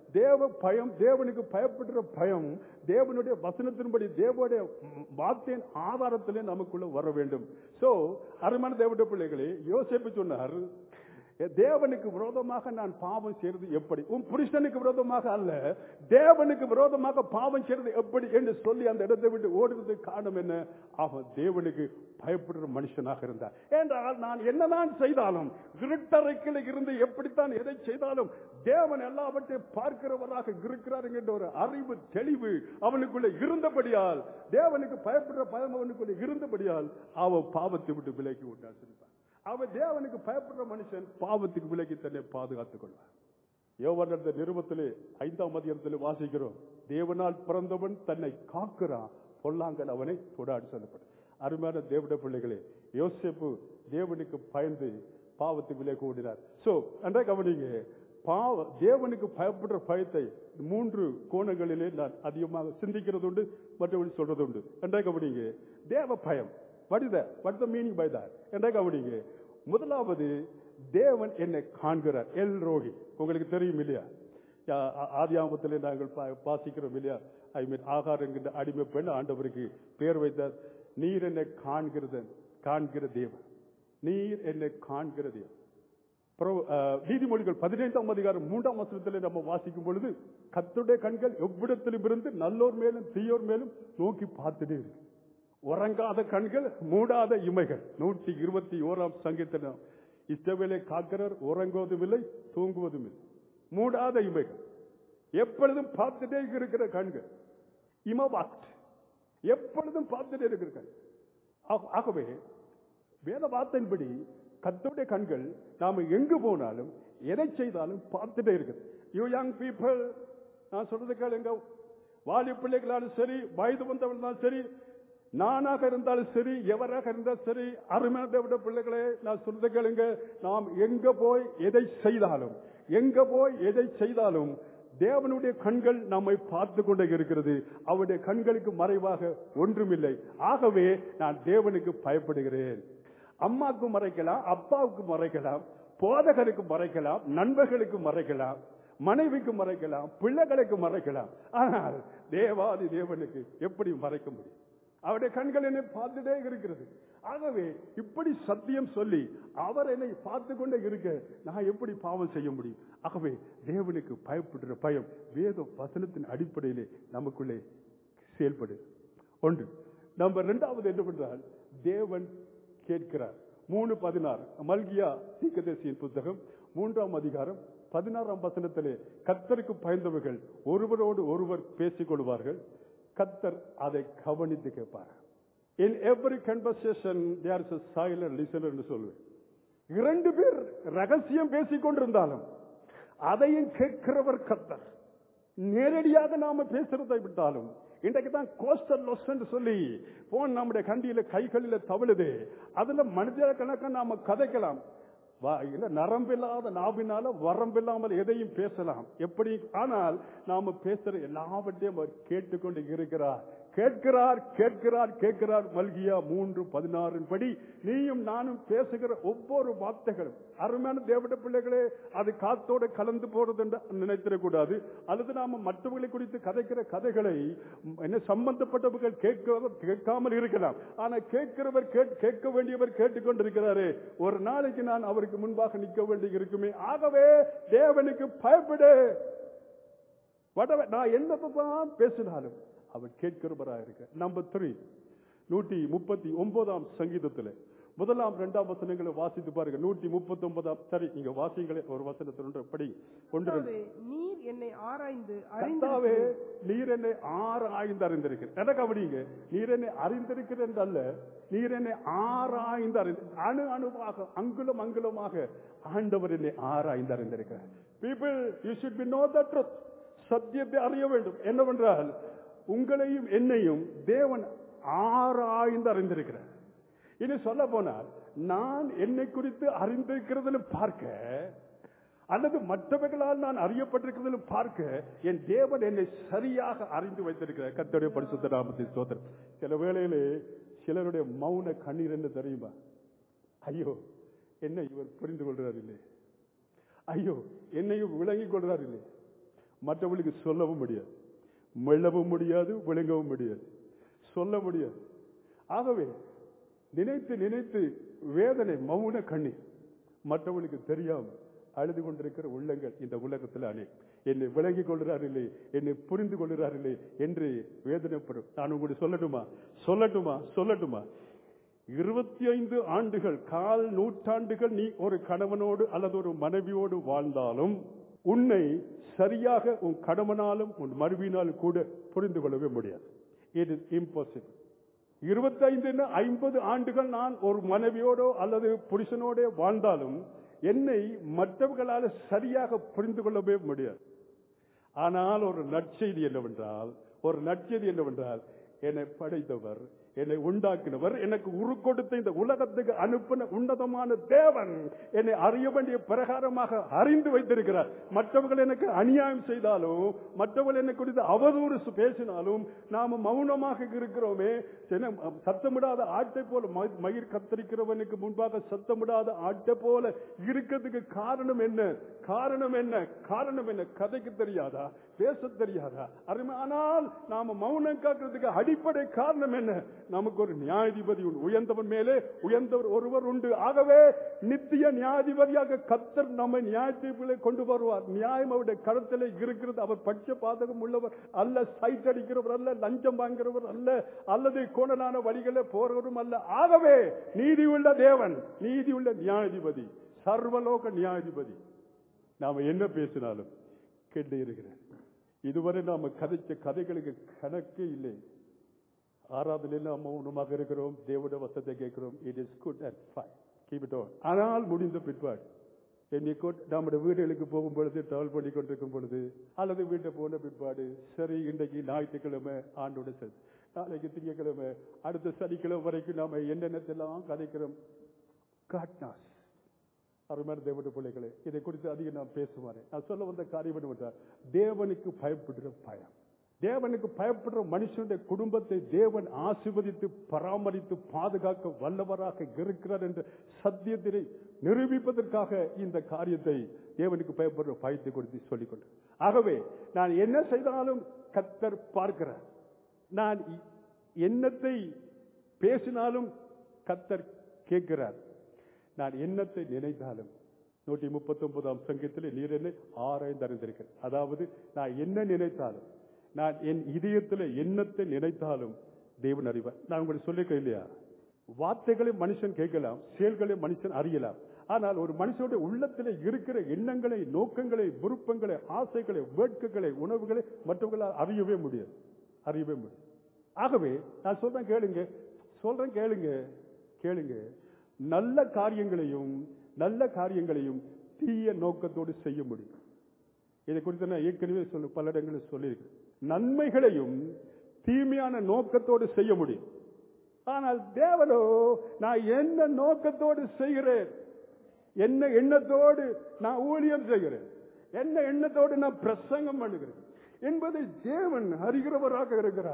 S1: தேவனுக்கு பயப்படுற பயம் தேவனுடைய வசனத்தின்படி தேவனுடைய வார்த்தையின் ஆதாரத்திலே நமக்குள்ள வர வேண்டும். சோ அருமையான தேவனுடைய பிள்ளைகளே, யோசேப்பு சொன்னார், தேவனுக்கு விரோதமாக நான் பாவம் செய்யறது எப்படி? உன் புருஷனுக்கு விரோதமாக அல்ல, தேவனுக்கு விரோதமாக பாவம் செய்யறது எப்படி என்று சொல்லி அந்த இடத்தை விட்டு ஓடுறதுக்கு காரணம் என்ன? அவன் தேவனுக்கு பயப்படுற மனுஷனாக இருந்தார். என்றால் நான் என்னதான் செய்தாலும், இருட்டறைக்கில் இருந்து எப்படித்தான் எதை செய்தாலும் தேவன் எல்லாவற்றையும் பார்க்கிறவராக இருக்கிறார் என்ற ஒரு அறிவு தெளிவு அவனுக்குள்ள இருந்தபடியால், தேவனுக்கு பயப்படுற பயம் அவனுக்குள்ள இருந்தபடியால் அவன் பாவத்தை விட்டு விலகி விட்டார். அவன் தேவனுக்கு பயப்படுற மனுஷன் பாவத்துக்கு விலகி தன்னை பாதுகாத்துக் கொள்வார். யோவான் நிருபத்திலே 5ஆம் அதிகாரத்திலே வாசிக்கிறோம், தேவனால் பிறந்தவன் தன்னை காக்கிறான், பொல்லாங்கன் அவனை தொடாடி சொல்லப்படும். அருமையான தேவனுடைய பிள்ளைகளே, யோசேப்பு தேவனுக்கு பயந்து பாவத்துக்கு விலகி ஓடினார். சோ அன்றே கவனிங்க, தேவனுக்கு பயப்படுற பயத்தை 3 கோணங்களிலே நான் அதிகமாக சிந்திக்கிறது உண்டு, மற்றபடி சொல்றது உண்டு. அன்றே கவனிங்க, தேவ பயம். What is the meaning by that? என்ற கவனிங்க. முதலாவது, தேவன் என்னை காண்கிறார். எல் ரோஹி உங்களுக்கு தெரியும் இல்லையா? ஆதியாகமத்திலே நாங்கள் வாசிக்கிறோம் இல்லையா? ஆகார் என்கிற அடிமை பெண் ஆண்டவருக்கு பேர் வைத்தார். நீர் என்னை காண்கிற தேவன், நீர் என்னை காண்கிற தேவன். நீதிமொழிகள் 15ஆம் அதிகாரம் 3ஆம் வசனத்திலே நம்ம வாசிக்கும் பொழுது, கர்த்தருடைய கண்கள் எவ்விடத்திலும் இருந்து நல்லோர் மேலும் தீயோர் மேலும் நோக்கி பார்த்துட்டே இருக்கு. உறங்காத கண்கள், மூடாத இமைகள். 121ஆம் சங்கீதம், இஸ்ரவேலை காக்கிறவர் உறங்குவதும் இல்லை தூங்குவதும் இல்லை. மூடாத இமைகள், எப்பொழுதும் பார்த்துட்டே இருக்கிற கண்கள். இமவாக்ட், எப்பொழுதும் பார்த்துட்டே இருக்கிற கண்கள். ஆகவே வேத வார்த்தையின்படி கர்த்தருடைய கண்கள் நாம எங்கு போனாலும் எதை செய்தாலும் பார்த்துட்டே இருக்குது. யூ யங் பீப்புள், நான் சொல்றது கேளுங்க. வாலி பிள்ளைகளாலும் சரி, வயது வந்தவர்களாலும் சரி, நானாக இருந்தாலும் சரி, எவராக இருந்தாலும் சரி, அருமையான தேவனுடைய பிள்ளைகளே, நான் சொல்றது கேளுங்க. நாம் எங்க போய் எதை செய்தாலும் தேவனுடைய கண்கள் நம்மை பார்த்து கொண்டே இருக்கிறது. அவருடைய கண்களுக்கு மறைவாக ஒன்றுமில்லை. ஆகவே நான் தேவனுக்கு பயப்படுகிறேன். அம்மாவுக்கு மறைக்கலாம், அப்பாவுக்கு மறைக்கலாம், போதகருக்கு மறைக்கலாம், நண்பர்களுக்கு மறைக்கலாம், மனைவிக்கு மறைக்கலாம், பிள்ளைகளுக்கு மறைக்கலாம். ஆனால் தேவாதி தேவனுக்கு எப்படி மறைக்க முடியும்? அவருடைய கண்கள் என்னை பார்த்துட்டே இருக்கிறது. ஆகவே இப்படி சத்தியம் சொல்லி அவர் என்னை பார்த்து கொண்டே இருக்க நான் எப்படி பாவம் செய்ய முடியும்? ஆகவே தேவனுக்கு பயப்படுற பயம் வேத வசனத்தின் அடிப்படையிலே நமக்குள்ளே செயல்படு. ஒன்று. நம்பர் 2வது என்னவென்றால், தேவன் கேட்கிறார். 3:16 மல்கியா தீர்க்கதரிசியின் புத்தகம் 3ஆம் அதிகாரம் 16ஆம் வசனத்திலே, கர்த்தருக்கு பயந்தவர்கள் ஒருவரோடு ஒருவர் பேசிக் கொள்வார்கள், கர்த்தர் அதை கவனித்து கேட்பார். In every conversation there is a silent listener என்று சொல்லுவேன். 2 பேர் ரகசியம் பேசிக் கொண்டிருந்தாலும் அதையும் கேட்கிறவர் கர்த்தர். நேரடியாக நாம பேசுறதை விட்டாலும், இன்றைக்கு தான் கோஸ்டல் லொஸ் என்று சொல்லி போன் நம்முடைய கண்டியில கைகளில தவழுது. அதுல மனித கணக்காக நாம கதைக்கலாம். நரம்பில்லாத நாவினால வரம்பில்லாமல் எதையும் பேசலாம் எப்படி. ஆனால் நாம பேசுற எல்லாவற்றையும் அவர் கேட்டுக்கொண்டு இருக்கிறார். கேட்கிறார் கேட்கிறார் கேட்கிறார். மல்கியா 3:16 படி நீயும் நானும் பேசுகிற ஒவ்வொரு வார்த்தைகளும் அருமையான தேவனுடைய பிள்ளைகளே, அது காத்தோடு கலந்து போறது என்று நினைத்திடக்கூடாது. அல்லது நாம மற்றவர்களை குறித்து கதைக்கிற கதைகளை என்ன சம்பந்தப்பட்டவர்கள் கேட்காமல் இருக்கலாம். ஆனா கேட்கிறவர் கேட்க வேண்டியவர் கேட்டுக்கொண்டிருக்கிறாரே, ஒரு நாளைக்கு நான் அவருக்கு முன்பாக நிற்க வேண்டி இருக்குமே. ஆகவே தேவனுக்கு பயப்படு. நான் என்னதான் பேசினாலும் அவர் கேட்கிறவராக இருக்க. நம்பர் 3, 139 சங்கீதத்தில் 1, 2 வசனங்களை வாசித்து பாருங்க. 139 சரி, நீங்க வாசிங்களே ஒரு வசனத்தில் படி.
S2: நீர் என்னை ஆராய்ந்து
S1: நீர் என்னை ஆராய்ந்து அறிந்திருக்கிறேன். எனக்கு அப்படிங்க, நீர் என்னை அறிந்திருக்கிறேன் என்றல்ல, நீர் என்னை ஆராய்ந்து அணு அணுவாக அங்குலம் அங்குலமாக ஆண்டவர் என்னை ஆராய்ந்து அறிந்திருக்கிறார். People, you should be know the truth. சத்தியத்தை அறிய வேண்டும். என்னவென்றால் உங்களையும் என்னையும் தேவன் ஆராய்ந்து அறிந்திருக்கிறார். இனி சொல்ல போனால் நான் என்னை குறித்து அறிந்திருக்கிறதிலும் பார்க்க, அல்லது மற்றவர்களால் நான் அறியப்பட்டிருக்கிறதிலும் பார்க்க, என் தேவன் என்னை சரியாக அறிந்து வைத்திருக்கிறார். கர்த்தருடைய பரிசுத்த நாமத்தின் ஸ்தோத்திரம். சில வேளையிலே சிலருடைய மௌன கண்ணீர் என்ன தெரியுமா? ஐயோ, என்னை இவர் புரிந்து கொள்கிறார் இல்லை, ஐயோ என்னையும் விளங்கிக் கொள்கிறார் இல்லை. மற்றவர்களுக்கு சொல்லவும் முடியாது, மெல்லவும் முடியாது, விளங்கவும் முடியாது, சொல்ல முடியாது. ஆகவே நினைத்து நினைத்து வேதனை, மௌன கண்ணீர், மற்றவர்களுக்கு தெரியாமல் அழுது கொண்டிருக்கிற உள்ளங்கள் இந்த உலகத்தில் அநேகம். என்னை விளங்கிக் கொள்கிறார் இல்லை, என்னை புரிந்து கொள்கிறார் இல்லை என்று வேதனைப்படும். நான் உங்களுக்கு சொல்லட்டுமா 25 ஆண்டுகள், 1/4 நூற்றாண்டுகள் நீ ஒரு கணவனோடு அல்லது ஒரு மனைவியோடு வாழ்ந்தாலும் உன்னை சரியாக உன் கணவனாலும் உன் மனைவியினாலும் கூட புரிந்து கொள்ளவே முடியாது. It is impossible. 25 50 ஆண்டுகள் நான் ஒரு மனைவியோடோ அல்லது புருஷனோட வாழ்ந்தாலும் என்னை மற்றவர்களால் சரியாக புரிந்து கொள்ளவே முடியாது. ஆனால் ஒரு நற்செய்தி என்னவென்றால் என்னை படைத்தவர், என்னை உண்டாக்கினவர், எனக்கு உரு கொடுத்த இந்த உலகத்துக்கு அனுப்பின உன்னதமான தேவன் என்னை அறிய வேண்டிய பிரகாரமாக அறிந்து வைத்திருக்கிறார். மற்றவர்கள் எனக்கு அநியாயம் செய்தாலும், மற்றவர்கள் என்னை குறித்து அவதூறு பேசினாலும் நாம மௌனமாக இருக்கிறோமே. சத்தமிடாத ஆட்டை போல, மயிர் கத்தரிக்கிறவனுக்கு முன்பாக சத்தமிடாத ஆட்டை போல இருக்கிறதுக்கு காரணம் என்ன? கதைக்கு தெரியாதா? பேச தெரியாதா? ஆனால் நாம மௌனம் காக்கிறதுக்கு அடிப்படை காரணம் என்ன? நமக்கு ஒரு நியாயாதிபதி உண்டு. உயர்ந்தவன் மேலே உயர்ந்தவர் ஒருவர் உண்டு. ஆகவே நித்திய நியாயாதிபதியாக கர்த்தர் நம்மை நியாயத்தீர்ப்பிலே கொண்டு வருவார். நியாயம் அவருடைய கருத்திலே இருக்கிறது. அவர் பட்ச பாதகம் உள்ளவர் அல்ல, சைட் அடிக்கிறவர் அல்ல, லஞ்சம் வாங்குகிறவர் அல்ல, அல்லது கோணலான வழிகளே போறவரும் அல்ல. ஆகவே நீதியுள்ள தேவன், நீதியுள்ள நியாயாதிபதி, சர்வலோக நியாயாதிபதி. நாம என்ன பேசினாலும் கேட்டு இருக்கிறார். இதுவரை நாம கதைச்ச கதைகளுக்கு கணக்கே இல்லை. ஆராதனையில் நாம் மௌனமாக இருக்கிறோம், தேவனுடைய வசனத்தை கேட்கிறோம். It is good and fine, keep it on. ஆனால் முடிந்த பிற்பாடு நம்முடைய வீடுகளுக்கு போகும் பொழுது, டிராவல் பண்ணி கொண்டிருக்கும் பொழுது, அல்லது வீட்டை போன பிற்பாடு, சரி இன்றைக்கு ஞாயிற்றுக்கிழமை ஆண்டோட சரி, நாளைக்கு திங்கக்கிழமை, அடுத்த சனிக்கிழமை வரைக்கும் நாம என்னென்னத்தெல்லாம் கதைக்கிறோம். காட்னாஸ் அருமையான தேவனுடைய பிள்ளைகளே, இதை குறித்து அதிகம் நான் பேசுவாரு. நான் சொல்ல வந்த காரியம் என்னவென்றால், தேவனுக்கு பயப்படுற பயம். தேவனுக்கு பயப்படுற மனுஷனுடைய குடும்பத்தை தேவன் ஆசீர்வதித்து பராமரித்து பாதுகாக்க வல்லவராக இருக்கிறார் என்ற சத்தியத்தினை நிரூபிப்பதற்காக இந்த காரியத்தை தேவனுக்கு பயப்படுற பயத்தை குறித்து சொல்லிக்கொண்டு, ஆகவே நான் என்ன செய்தாலும் கர்த்தர் பார்க்கிறார். நான் என்னத்தை பேசினாலும் கர்த்தர் கேட்கிறார். நான் என்னத்தை நினைத்தாலும் 139 சங்கீதத்தில் நீர் என்னை ஆராய்ந்து அறிந்திருக்கிறேன். அதாவது நான் என்ன நினைத்தாலும், நான் என் இதயத்தில் என்னத்தை நினைத்தாலும் தேவன் அறிவார். நான் உங்களுக்கு சொல்லிருக்கேன் இல்லையா, வார்த்தைகளை மனுஷன் கேட்கலாம், செயல்களை மனுஷன் அறியலாம். ஆனால் ஒரு மனுஷனுடைய உள்ளத்தில் இருக்கிற எண்ணங்களை, நோக்கங்களை, விருப்பங்களை, ஆசைகளை, வேட்கைகளை, உணவுகளை மற்றவர்களால் அறியவே முடியாது. ஆகவே நான் சொல்றேன் கேளுங்க. நல்ல காரியங்களையும் தீய நோக்கத்தோடு செய்ய முடியும். இதை குறித்து நான் ஏற்கனவே பல இடங்களில் சொல்லியிருக்கேன். நன்மைகளையும் தீமையான நோக்கத்தோடு செய்ய முடியும். ஆனால் தேவனோ, நான் என்ன நோக்கத்தோடு செய்கிறேன், என்ன எண்ணத்தோடு நான் ஊழியம் செய்கிறேன், என்ன எண்ணத்தோடு நான் பிரசங்கம் பண்ணுகிறேன் என்பதை தேவன் அறிகிறவராக இருக்கிறார்.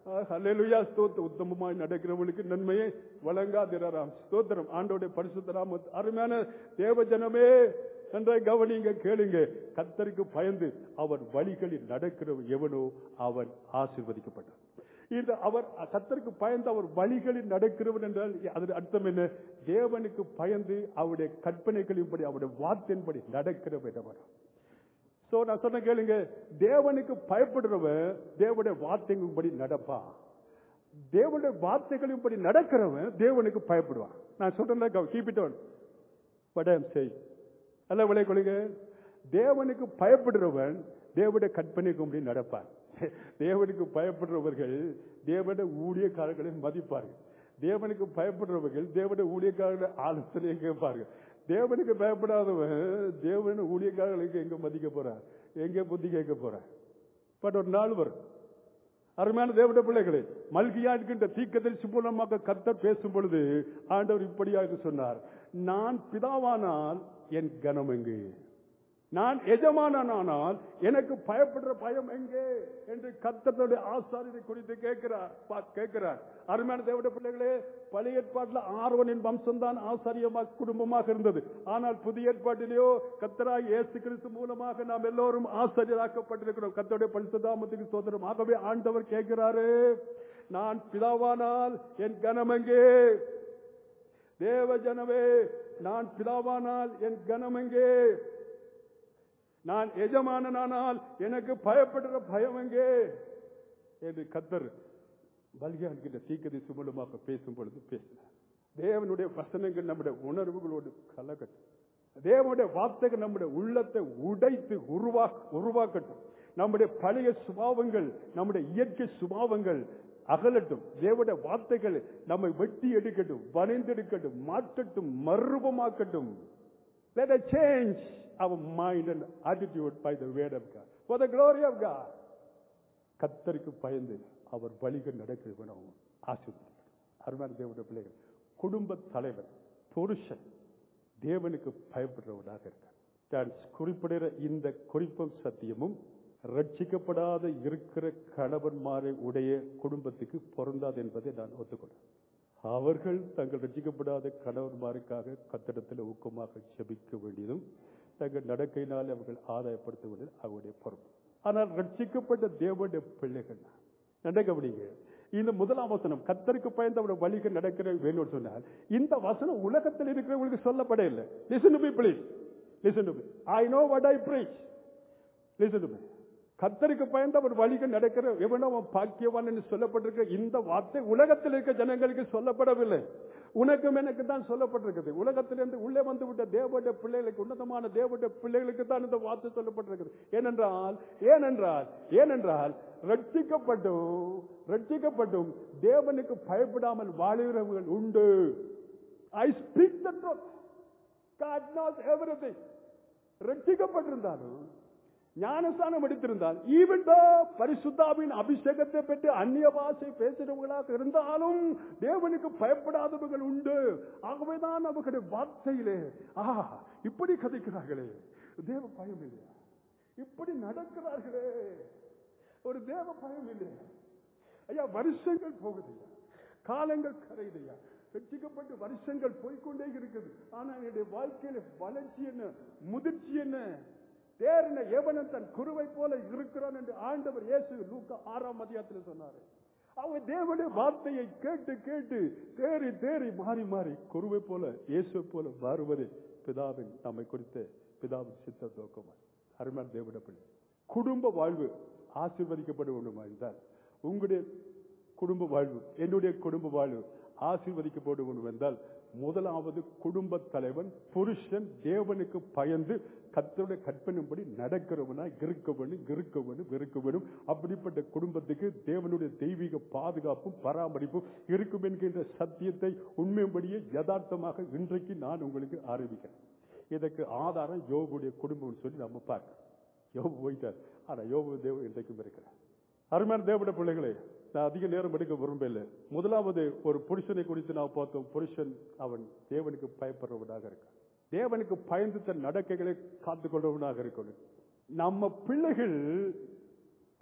S1: ஹல்லேலூயா ஸ்தோத்திரம். உத்தமமாய் நடக்கிறவர்களுக்கு நன்மையை வழங்காதிராம். ஸ்தோத்திரம். ஆண்டவருடைய பரிசுத்த நாமம். அருமையான தேவ ஜனமே, நன்றாய் கவனிங்க, கேளுங்க. கர்த்தருக்கு பயந்து அவர் வழிகளில் நடக்கிறவன் எவனோ அவன் ஆசீர்வதிக்கப்பட்டான். இந்த அவர் கர்த்தருக்கு பயந்து அவர் வழிகளில் நடக்கிறவன் என்றால் அதன் அர்த்தம் என்ன? தேவனுக்கு பயந்து அவருடைய கற்பனைகளின்படி அவருடைய வார்த்தையின்படி நடக்கிறவன். சோ நான் சொன்ன கேளுங்க, தேவனுக்கு பயப்படுறவன் தேவனுடைய வார்த்தைகளின்படி நடப்பான். தேவனுடைய வார்த்தைகளின்படி நடக்கிறவன் தேவனுக்கு பயப்படுவான். நான் சொல்றேன், keep it on what I am saying. அல்ல விளை கொள்ளுங்க. தேவனுக்கு பயப்படுறவன் தேவனுடைய கற்பனைக்கு நடப்பான். தேவனுக்கு பயப்படுறவர்கள் தேவனுடைய ஊழியக்காரர்களை மதிப்பார்கள். தேவனுக்கு பயப்படுறவர்கள் தேவனுடைய ஊழியக்காரர்களை ஆலோசனையை கேட்பார்கள். தேவனுக்கு பயப்படாதவன் தேவனுடைய ஊழியக்காரர்களுக்கு எங்க மதிக்க போறான், எங்க புத்தி கேட்க போறான்? பட் ஒரு நாள் வரும். அருமையான தேவனுடைய பிள்ளைகளே, மல்கியா இருக்கின்ற தீர்க்கதரிசி மூலமாக கர்த்தர் பேசும் பொழுது ஆண்டவர் இப்படியாக சொன்னார், நான் பிதாவானால் என் கனம் எங்கே, நான் எஜமானானால் எனக்கு பயப்படுற பயம் எங்கே என்று கர்த்தருடைய ஆசாரியரை குறித்து கேட்கிறார். அருமையான தேவனுடைய பிள்ளைகளே, பழைய ஏற்பாட்டில் ஆரோனின் வம்சம் தான் ஆசாரியமாக குடும்பமாக இருந்தது. ஆனால் புதிய ஏற்பாட்டிலேயோ கர்த்தராகிய இயேசு கிறிஸ்து மூலமாக நாம் எல்லோரும் ஆசாரியராக்கப்பட்டிருக்கிறோம். கர்த்தருடைய பரிசுத்த நாமத்துக்கு ஸ்தோத்திரம். ஆகவே ஆண்டவர் கேட்கிறாரு, நான் பிதாவானால் என் கனம் எங்கே? தேவ ஜனமே, நான் பிதாவானால் என் கனம் எங்கே? நான் எஜமானனானால் எனக்கு பயப்படுற பயம் எங்கே என்று கர்த்தர் பல்கியான்கிற தீர்க்கதரிசி மூலமாக பேசும் பொழுது பேசினார். தேவனுடைய வசனங்கள் நம்முடைய உணர்வுகளோடு கலக்கட்டும். தேவனுடைய வார்த்தைகள் நம்முடைய உள்ளத்தை உடைத்து உருவாக்கட்டும். நம்முடைய பழைய சுபாவங்கள், நம்முடைய இயற்கை சுபாவங்கள் அகலட்டும். தேவனுடைய வார்த்தைகள் நம்மை வெட்டி எடுக்கட்டும், வணைந்தெடுக்கட்டும், மாற்றட்டும், மறுரூபமாக்கட்டும். Let us change our mind and attitude by the word of God, for the glory of God. கர்த்தருக்கு பயந்து அவர் வழிகள் நடக்கிறவனும் ஆசீர்வதிக்கப்பட்டார். அருமையான தேவனுடைய பிள்ளைகள், குடும்ப தலைவர் புருஷன் தேவனுக்கு பயப்படுறவனாக இருக்கார். தான் குறிப்பிடுகிற இந்த குறிப்பும் சத்தியமும் ரட்சிக்கப்படாத இருக்கிற கணவன்மாரை உடைய குடும்பத்துக்கு பொருந்தாது என்பதை நான் ஒத்துக்கொண்டேன். அவர்கள் தங்கள் ரட்சிக்கப்படாத கணவன்மாருக்காக கத்திடத்தில் ஊக்கமாக செபிக்க வேண்டியதும் தங்கள் நடக்கையினால் அவர்கள் ஆதாயப்படுத்த வேண்டியது அவருடைய பொறுப்பு. ஆனால் ரட்சிக்கப்பட்ட தேவனுடைய பிள்ளைகள் நடக்கவில்லைங்க. இந்த முதலாம் வசனம் கர்த்தருக்கு பயந்து அவருடைய வழிகள் நடக்கிற வேணும் சொன்னால், இந்த வசனம் உலகத்தில் இருக்கிறவங்களுக்கு சொல்லப்பட இல்லை. Listen to me please. Listen to me. I know what I preach. Listen to me. கர்த்தருக்கு பயந்து அவர் வழிகள் நடக்கிற எவனோ அவன் பாக்கியவான் என்று சொல்லப்பட்டிருக்க இந்த வார்த்தை உலகத்தில் இருக்க ஜனங்களுக்கு சொல்லப்படவில்லை. உனக்கும் எனக்கு தான் சொல்லப்பட்டிருக்குது. உலகத்திலிருந்து உள்ளே வந்து விட்ட தேவனுடைய பிள்ளைகளுக்கு, உன்னதமான தேவனுடைய பிள்ளைகளுக்கு தான் இந்த வார்த்தை சொல்லப்பட்டிருக்குது. ஏனென்றால் ரட்சிக்கப்பட்டும் தேவனுக்கு பயப்படாமல் வாழுகிறவர்கள் உண்டு. I speak the truth. God knows everything. ரட்சிக்கப்பட்டிருந்தாலும் ஞானஸ்தானம் எடுத்திருந்தால், ஈவன் பரிசுத்தாவின் அபிஷேகத்தை பெற்று அந்நிய பாஷை பேசுறவங்களாக இருந்தாலும் தேவனுக்கு பயப்படாதவர்கள் உண்டு. ஆகவேதான் அவர்களுடைய வார்த்தையிலே இப்படி கதைக்கிறார்களே, தேவ பயம் இல்லையா? இப்படி நடக்கிறார்களே, ஒரு தேவ பயம் இல்லையா? ஐயா, வருஷங்கள் போகுதையா, காலங்கள் கரையுதையா, ரட்சிக்கப்பட்டு வருஷங்கள் போய்கொண்டே இருக்குது. ஆனா என்னுடைய வாழ்க்கையில வளர்ச்சி என்ன, முதிர்ச்சி என்ன, தேறின எவனும் தன் குருவை போல இருக்கிறான் என்று ஆண்டவர் இயேசு லூக்கா 6ஆம் அதிகாரத்தில் சொன்னார். அவங்க தேவனுடைய வார்த்தையை கேட்டு கேட்டு தேறி மாறி குருவை போல இயேசு போல மாறுவது பிதாவின் நம்மை குறித்த பிதாவின் சித்த நோக்கமாய். அருமையான தேவனுடைய பிள்ளை, குடும்ப வாழ்வு ஆசீர்வதிக்கப்பட வேண்டுமா என்றால், உங்களுடைய குடும்ப வாழ்வு, என்னுடைய குடும்ப வாழ்வு ஆசீர்வதிக்கப்பட வேண்டும் என்றால், முதலாவது குடும்ப தலைவன் புருஷன் தேவனுக்கு பயந்து கர்த்தருடைய கற்பனைப்படி நடக்கிறவனா இருக்க வேண்டும். அப்படிப்பட்ட குடும்பத்துக்கு தேவனுடைய தெய்வீக பாதுகாப்பும் பராமரிப்பும் இருக்கும் என்கின்ற சத்தியத்தை உண்மைப்படியே யதார்த்தமாக இன்றைக்கு நான் உங்களுக்கு ஆரம்பிக்கிறேன். இதற்கு ஆதாரம் யோபுடைய குடும்பம் சொல்லி நம்ம பார்க்க. யோபு போயிட்டார், ஆனா யோபு தேவன் இன்றைக்கும் இருக்கிறார். அருமையான தேவனுடைய பிள்ளைகளே, நான் அதிக நேரம் எடுக்க விரும்பல. முதலாவது ஒரு புருஷனை குறித்து நான் பார்த்தோம். புருஷன் அவன் தேவனுக்கு பயப்படுறவனாக இருக்கான். தேவனுக்கு பயந்து தன் நடக்கைகளை காத்துக் கொள்றவனாக இருக்கணும். நம்ம பிள்ளைகள்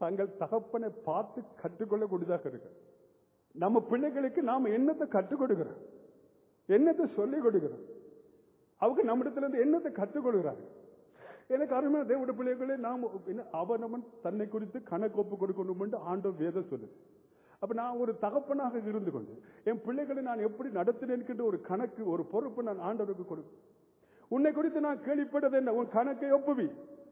S1: தங்கள் தகப்பனை பார்த்து கற்றுக்கொள்ளக்கூடியதாக இருக்கு. நம்ம பிள்ளைகளுக்கு நாம என்னத்தை கற்றுக் கொடுக்கிறோம், என்னத்தை சொல்லிக் கொடுக்கிறோம், அவங்க நம்மிடத்துல இருந்து என்னத்தை கற்றுக் கொடுக்கிறாங்க. எனக்கு அருமையான தேவனுடைய பிள்ளைகளே, நாம் அவனவன் தன்னை குறித்து கணக்கொப்பு கொடுக்கணும் என்று ஆண்டவர் வேதம் சொல்லுது. அப்ப நான் ஒரு தகப்பனாக இருந்து கொண்டு என் பிள்ளைகளை நான் எப்படி நடத்தினேன் என்கின்ற ஒரு கணக்கு, ஒரு பொறுப்பு நான் ஆண்டவருக்கு கொடுக்கும். உன்னை குறித்து நான் கேள்விப்பட்டது என்ன, உன் கணக்கை ஒப்புவி.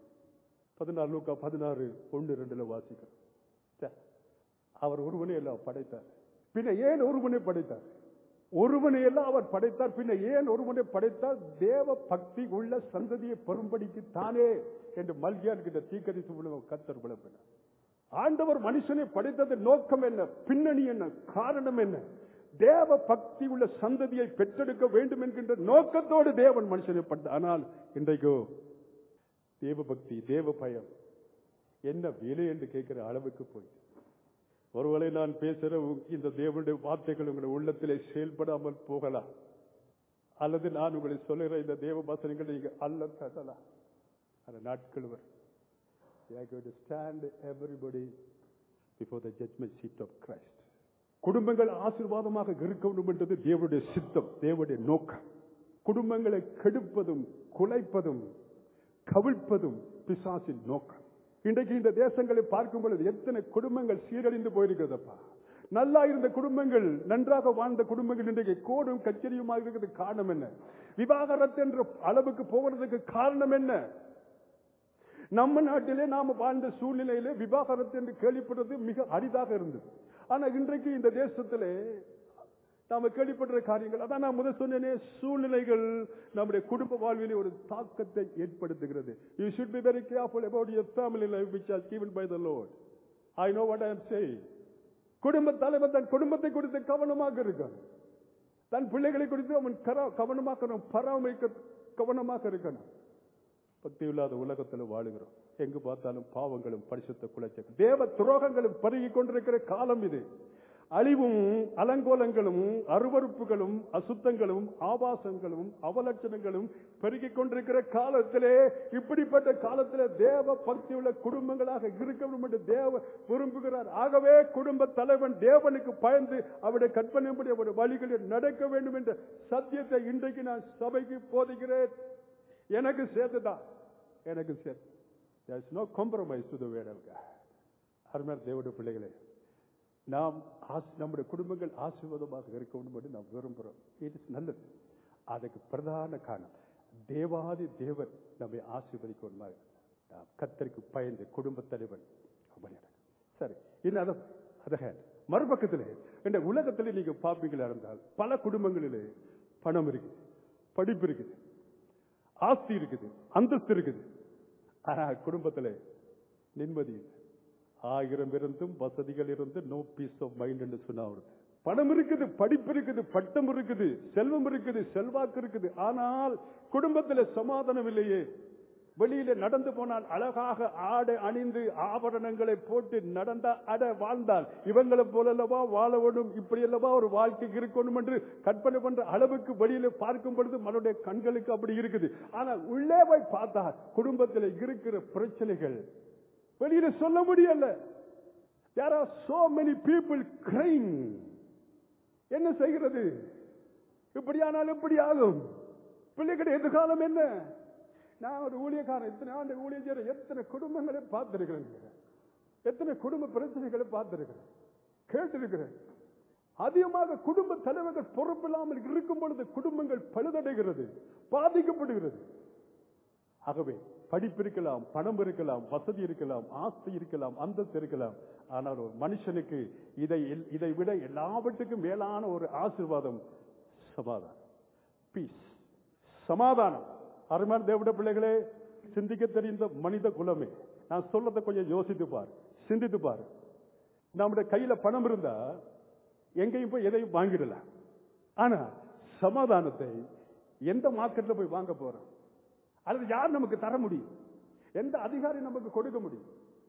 S1: 14 லூக்கா 16:1-2 வாசிக்கிறோம். அவர் ஒருவனை எல்லாம் படைத்தார், பின்ன ஏன் ஒருவனை படைத்தார்? ஒருவனை எல்லாம் அவர் படைத்தார், பின்ன ஏன் ஒருவனை படைத்தார்? தேவ பக்தி உள்ள சந்ததியை பெரும்படிக்கு தானே என்று மல்கியான் கிட்ட தீர்க்கதரிசி கர்த்தர் விளம்பினார். ஆண்டவர் மனுஷனை படைத்தது நோக்கம் என்ன, பின்னணி என்ன, காரணம் என்ன? தேவ பக்தி உள்ள சந்ததியை பெற்றெடுக்க வேண்டும் என்கின்ற நோக்கத்தோடு தேவன் மனுஷனை படைத்தார். ஆனால் இன்றைக்கோ தேவ பக்தி, தேவ பயம் என்ன விலை என்று கேட்கிற அளவுக்கு போய், ஒருவேளை நான் பேசுற இந்த தேவனுடைய வார்த்தைகள் உங்களுடைய உள்ளத்திலே செயல்படாமல் போகலாம், அல்லது நான் உங்களை சொல்லுகிற இந்த தேவ வசனங்களை நீங்க அல்ல தட்டலாம். அந்த நாட்கள் வரும். They are going to stand everybody before the judgment seat of Christ. குடும்பங்கள் ஆசீர்வாதமாக இருக்க வேண்டும் என்றது தேவனுடைய சித்தம், தேவனுடைய நோக்கம். குடும்பங்களை கெடுப்பதும் குலைப்பதும் கவிழ்ப்பதும் பிசாசின் நோக்கம். இன்றைக்கு இந்த தேசங்களை பார்க்கும் பொழுது எத்தனை குடும்பங்கள் சீரழிந்து போயிருக்கிறதப்பா. நல்லா இருந்த குடும்பங்கள், நன்றாக வாழ்ந்த குடும்பங்கள் இன்றைக்கு கோடும் கச்சேரியுமாக இருக்கிறது. காரணம் என்ன? விவாகரத்து என்ற அளவுக்கு போகிறதுக்கு காரணம் என்ன? நம்ம நாட்டிலே நாம வாழ்ந்த சூழ்நிலையிலே விவாகரத்து என்று கேள்விப்படுறது மிக அரிதாக இருந்தது. ஆனா இன்றைக்கு இந்த தேசத்திலே நாம கேள்விப்படுற காரியங்கள், அதான் நான் முதல் சொன்னேனே, சூழ்நிலைகள் நம்முடைய குடும்ப வாழ்விலே ஒரு தாக்கத்தை ஏற்படுத்துகிறது. You should be very careful about your family life which is given by the Lord. I know what I am saying. குடும்ப தலைவர் தன் குடும்பத்தை குறித்து கவனமாக இருக்கான், தன் பிள்ளைகளை குறித்து அவன் கவனமாக இருக்கணும், பராமரிக்க கவனமாக இருக்கணும். பக்தி இல்லாத உலகத்தில் வாழுகிறோம். எங்கு பார்த்தாலும் பாவங்களும் பரிசுத்த குலைச்சல், தேவ துரோகங்களும் பருகி கொண்டிருக்கிற காலம் இது. அழிவும் அலங்கோலங்களும் அருவறுப்புகளும் அசுத்தங்களும் ஆபாசங்களும் அவலட்சணங்களும் பெருகிக் கொண்டிருக்கிற காலத்திலே, இப்படிப்பட்ட காலத்திலே தேவ பக்தி உள்ள குடும்பங்களாக இருக்க வேண்டும் என்று தேவ விரும்புகிறார். ஆகவே குடும்ப தலைவன் தேவனுக்கு பயந்து அவருடைய கற்பனைப்படி அவருடைய வழிகளில் நடக்க வேண்டும் என்ற சத்தியத்தை இன்றைக்கு நான் சபைக்கு போதிக்கிறேன். எனக்கு சேர்த்துதான், எனக்கு சேர்த்து. There is no compromise to the word of God. அருமையான தேவனுடைய பிள்ளைகளே, நாம் நம்முடைய குடும்பங்கள் ஆசீர்வாதமாக இருக்க வேண்டும் என்று நாம் விரும்புகிறோம். இது நல்லது. அதுக்கு பிரதான காரணம் தேவாதி தேவன் நம்மை ஆசீர்வதிக்க நாம் கர்த்தருக்கு பயந்து குடும்ப தலைவன். சரி, இன்னும் அதை மறுபக்கத்திலே இந்த உலகத்திலே நீங்க பார்ப்பீங்களா இருந்தால் பல குடும்பங்களிலே பணம் இருக்குது, படிப்பு இருக்குது, ஆஸ்தி இருக்குது, அந்தஸ்து இருக்குது. ஆனா குடும்பத்திலே நிம்மதி இல்லை. 1000 இருந்தும் வசதிகள் இருந்து நோ பீஸ் ஆஃப் மைண்ட் என்று சொன்னா, பணம் இருக்குது, படிப்பு இருக்குது, பட்டம் இருக்குது, செல்வம் இருக்குது, செல்வாக்கு இருக்குது, ஆனால் குடும்பத்தில் சமாதானம் இல்லையே. வெளியில நடந்து போனால் அழகாக ஆடை அணிந்து ஆபரணங்களை போட்டு நடந்த வாழ்ந்தால் இவங்களை போலல்லவா வாழ வேண்டும், இப்படி அல்லவா ஒரு வாழ்க்கை இருக்கணும் என்று கற்பனை பண்ற அளவுக்கு வெளியில பார்க்கும் பொழுது மனுடைய கண்களுக்கு அப்படி இருக்குது. ஆனால் உள்ளே போய் பார்த்தா குடும்பத்தில் இருக்கிற பிரச்சனைகள் வெளியில சொல்ல முடியல. There are so many people crying. என்ன செய்கிறது? இப்படியானால் எப்படி ஆகும்? பிள்ளைகளுடைய எதிர்காலம் என்ன? நான் ஒரு ஊழியக்காரன், எத்தனை ஆண்டு ஊழியர், எத்தனை குடும்பங்களை பார்த்திருக்கிறேன், எத்தனை குடும்ப பிரச்சனைகளை பார்த்திருக்கிறேன், கேட்டிருக்கிறேன். அதிகமாக குடும்ப தலைவர்கள் பொறுப்பில்லாமல் இருக்கும் பொழுது குடும்பங்கள் பழுதடைகிறது, பாதிக்கப்படுகிறது. ஆகவே படிப்பு இருக்கலாம், பணம் இருக்கலாம், வசதி இருக்கலாம், ஆஸ்தி இருக்கலாம், அந்தஸ்து இருக்கலாம், ஆனால் ஒரு மனுஷனுக்கு இதை விட எல்லாவற்றுக்கும் மேலான ஒரு ஆசீர்வாதம் சமாதானம், பீஸ், சமாதானம். அருமையான தேவனுடைய பிள்ளைகளே, சிந்திக்க தெரிந்த மனித குலமே, நான் சொல்றதை கொஞ்சம் யோசித்து பாரு, சிந்தித்து பாரு. நம்முடைய கையில பணம் இருந்தா எங்கேயும் போய் எதையும் வாங்கிடலாம். ஆனா சமாதானத்தை எந்த மார்க்கெட்ல போய் வாங்க போறோம்? அல்லது யார் நமக்கு தர முடியும்? எந்த அதிகாரி நமக்கு கொடுக்க முடியும்?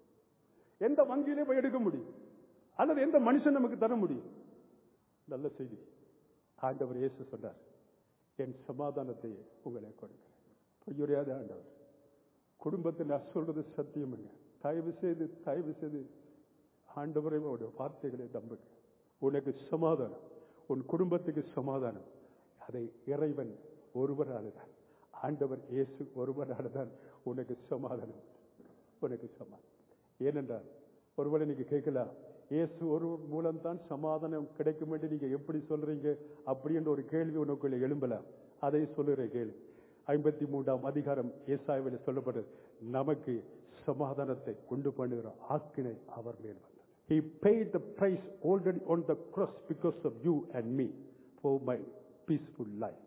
S1: எந்த வங்கியிலே போய் எடுக்க முடியும்? அல்லது எந்த மனுஷன் நமக்கு தர முடியும்? நல்ல செய்தி, ஆண்டவர் இயேசு சொன்னார், என் சமாதானத்தை உங்களை கொடுக்கிறேன். பொய்யுரையாத ஆண்டவர். குடும்பத்தை நான் சொல்றது சத்தியம். தயவு செய்து ஆண்டவரை வார்த்தைகளை நம்புங்க. உனக்கு சமாதானம், உன் குடும்பத்துக்கு சமாதானம், அதை இறைவன் ஒருவரானதான், ஆண்டவர் இயேசு ஒருவரானதான் உனக்கு சமாதானம். உனக்கு சமாதானம். ஏனென்றால் ஒருவேளை நீங்க கேட்கலாம், இயேசு ஒரு மூலம்தான் சமாதானம் கிடைக்கும் என்று நீங்க எப்படி சொல்றீங்க அப்படின்ற ஒரு கேள்வி உனக்குள்ள எழும்பலாம். அதை சொல்லுற கேள்வி 53ஆம் அதிகாரம் ஏசாயாவில் சொல்லப்படுது. நமக்கு சமாதானத்தை கொண்டு பண்ணுகிற ஆக்கினை அவர் மேல் வந்தது. He paid the price already on the cross because of you and me for my peaceful life.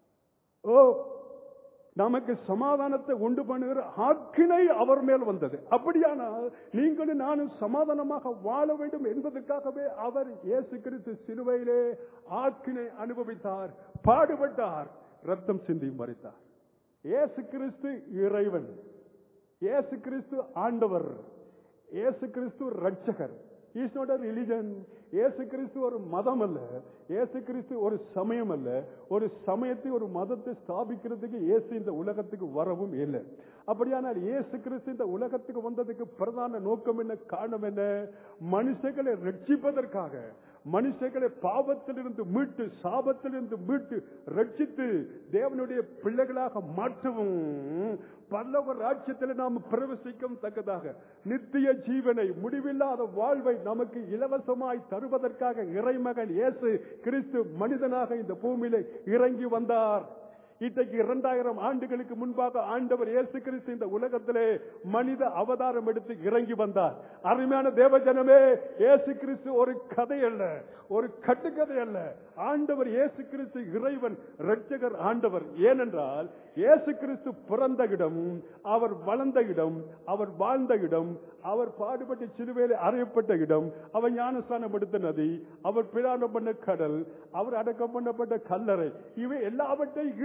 S1: நமக்கு சமாதானத்தை உண்டு பண்ணுகிற ஆக்கினை அவர் மேல் வந்தது. அப்படியானால் நீங்களும் நானும் சமாதானமாக வாழ வேண்டும் என்பதற்காகவே அவர் இயேசு கிறிஸ்து சிலுவையிலே ஆக்கினை அனுபவித்தார், பாடுபட்டார், ரத்தம் சிந்தி மரித்தார். இயேசு கிறிஸ்து இறைவன், இயேசு கிறிஸ்து ஆண்டவர், இயேசு கிறிஸ்து ரட்சகர். He is not a religion. இயேசு கிறிஸ்து ஒரு மதம் அல்ல, இயேசு கிறிஸ்து ஒரு சமயம் அல்ல. ஒரு சமயத்தை ஒரு மதத்தை ஸ்தாபிக்கிறதுக்கு இயேசு இந்த உலகத்துக்கு வரவும் இல்லை. அப்படியானால் இயேசு கிறிஸ்து இந்த உலகத்துக்கு வந்ததுக்கு பிரதான நோக்கம் என்ன, காரணம் என்ன? மனுஷர்களை ரட்சிப்பதற்காக, மனுஷர்களை பாவத்திலிருந்து மீட்டு, சாபத்திலிருந்து மீட்டு ரட்சித்து தேவனுடைய பிள்ளைகளாக மாற்றவும், பரலோக ராஜ்யத்தில் நாம் பிரவேசிக்கும் தக்கதாக நித்திய ஜீவனை, முடிவில்லாத வாழ்வை நமக்கு இலவசமாய் தருவதற்காக இறைமகன் இயேசு கிறிஸ்து மனிதனாக இந்த பூமியிலே இறங்கி வந்தார். இன்றைக்கு 2000 ஆண்டுகளுக்கு முன்பாக ஆண்டவர் இயேசு கிறிஸ்து இந்த உலகத்திலே மனித அவதாரம் எடுத்து இறங்கி வந்தார். அருமையான தேவஜனமே, இயேசு கிறிஸ்து ஒரு கதை அல்ல, ஒரு கட்டுக்கதை அல்ல. ஆண்டவர் இயேசு கிறிஸ்து இறைவன், ரட்சகர், ஆண்டவர். ஏனென்றால் இயேசு கிறிஸ்து பிறந்த இடம், அவர் வளர்ந்த இடம், அவர் வாழ்ந்த இடம், அவர் பாடுபட்டு சிலுவையில் அறையப்பட்ட இடம், அவர் ஞானஸ்நானம் எடுத்த நதி, அவர் பிரயாணம் பண்ண கடல், அவர் அடக்கம் பண்ணப்பட்ட கல்லறை, இவை எல்லாவற்றையும்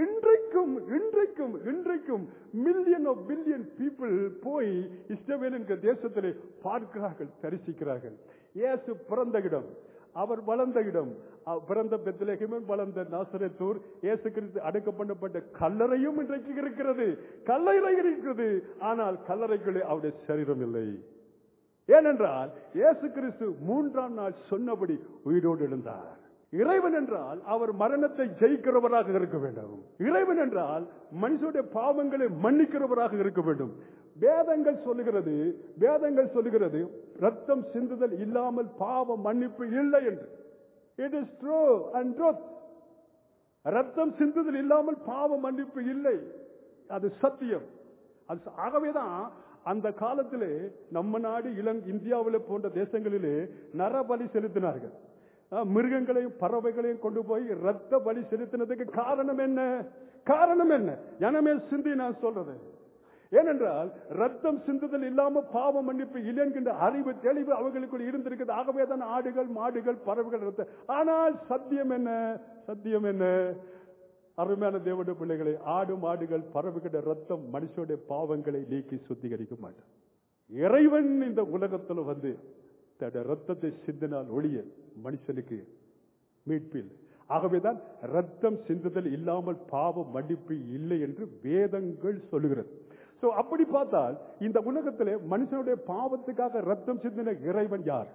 S1: இன்றைக்கும் மில்லியன் ஆஃப் பில்லியன் பீப்புள் போய் இஸ்ரவேல் என்கிற தேசத்திலே பார்க்கிறார்கள், தரிசிக்கிறார்கள். இயேசு பிறந்த இடம், அவர் வளர்ந்த இடம், பிறந்த பெத்லகேம், வளர்ந்த நாசரேத்தூர், இயேசு கிறிஸ்து அடக்கம் பண்ணப்பட்ட கல்லறையும் இன்றைக்கு இருக்கிறது. கல்லறை இருக்கிறது, ஆனால் கல்லறைகளே அவருடைய சரீரம் இல்லை. ஏனென்றால் இயேசு கிறிஸ்து 3ஆம் நாள் சொன்னபடி உயிரோடு எழுந்தார். இறைவன் என்றால் அவர் மரணத்தை ஜெயிக்கிறவராக இருக்க வேண்டும். இறைவன் என்றால் மனுஷனுடைய பாவங்களை மன்னிக்கிறவராக இருக்க வேண்டும். வேதங்கள் சொல்லுகிறது ரத்தம் சிந்துதல் இல்லாமல் பாவ மன்னிப்பு இல்லை என்று. It is true and truth. ரத்தம் சிந்துதல் இல்லாமல் பாவ மன்னிப்பு இல்லை, அது சத்தியம். ஆகவேதான் அந்த காலத்திலே நம்ம நாடு இந்தியாவில் போன்ற தேசங்களிலே நரபலி செலுத்தினார்கள். மிருகங்களையும் பறவைகளையும் கொண்டு போய் ரத்த பலி செலுத்தினதுக்கு காரணம் என்ன? ஜனமே சிந்தி நான் சொல்றது. ஏனென்றால் ரத்தம் சிந்துதல் இல்லாம பாவ மன்னிப்பு இல்லை என்கின்ற அறிவு, தெளிவு அவர்களுக்குள் இருந்திருக்கிறது. ஆகவேதான் ஆடுகள், மாடுகள், பறவைகள் ரத்தம். ஆனால் சத்தியம் என்ன? அருமையான தேவனுடைய பிள்ளைகளை, ஆடு, மாடுகள், பறவைகளுடைய ரத்தம் மனுஷனுடைய பாவங்களை நீக்கி சுத்திகரிக்க மாட்டார். இறைவன் இந்த உலகத்தில் வந்து தன்னுடைய ரத்தத்தை சிந்தினால் ஒழிய மனுஷனுக்கு மீட்பில். ஆகவேதான் ரத்தம் சிந்துதல் இல்லாமல் பாவ மன்னிப்பு இல்லை என்று வேதங்கள் சொல்லுகிறது. அப்படி பார்த்தால் இந்த உலகத்திலே மனுஷனுடைய பாவத்துக்காக ரத்தம் சிந்தின இறைவன் யார்?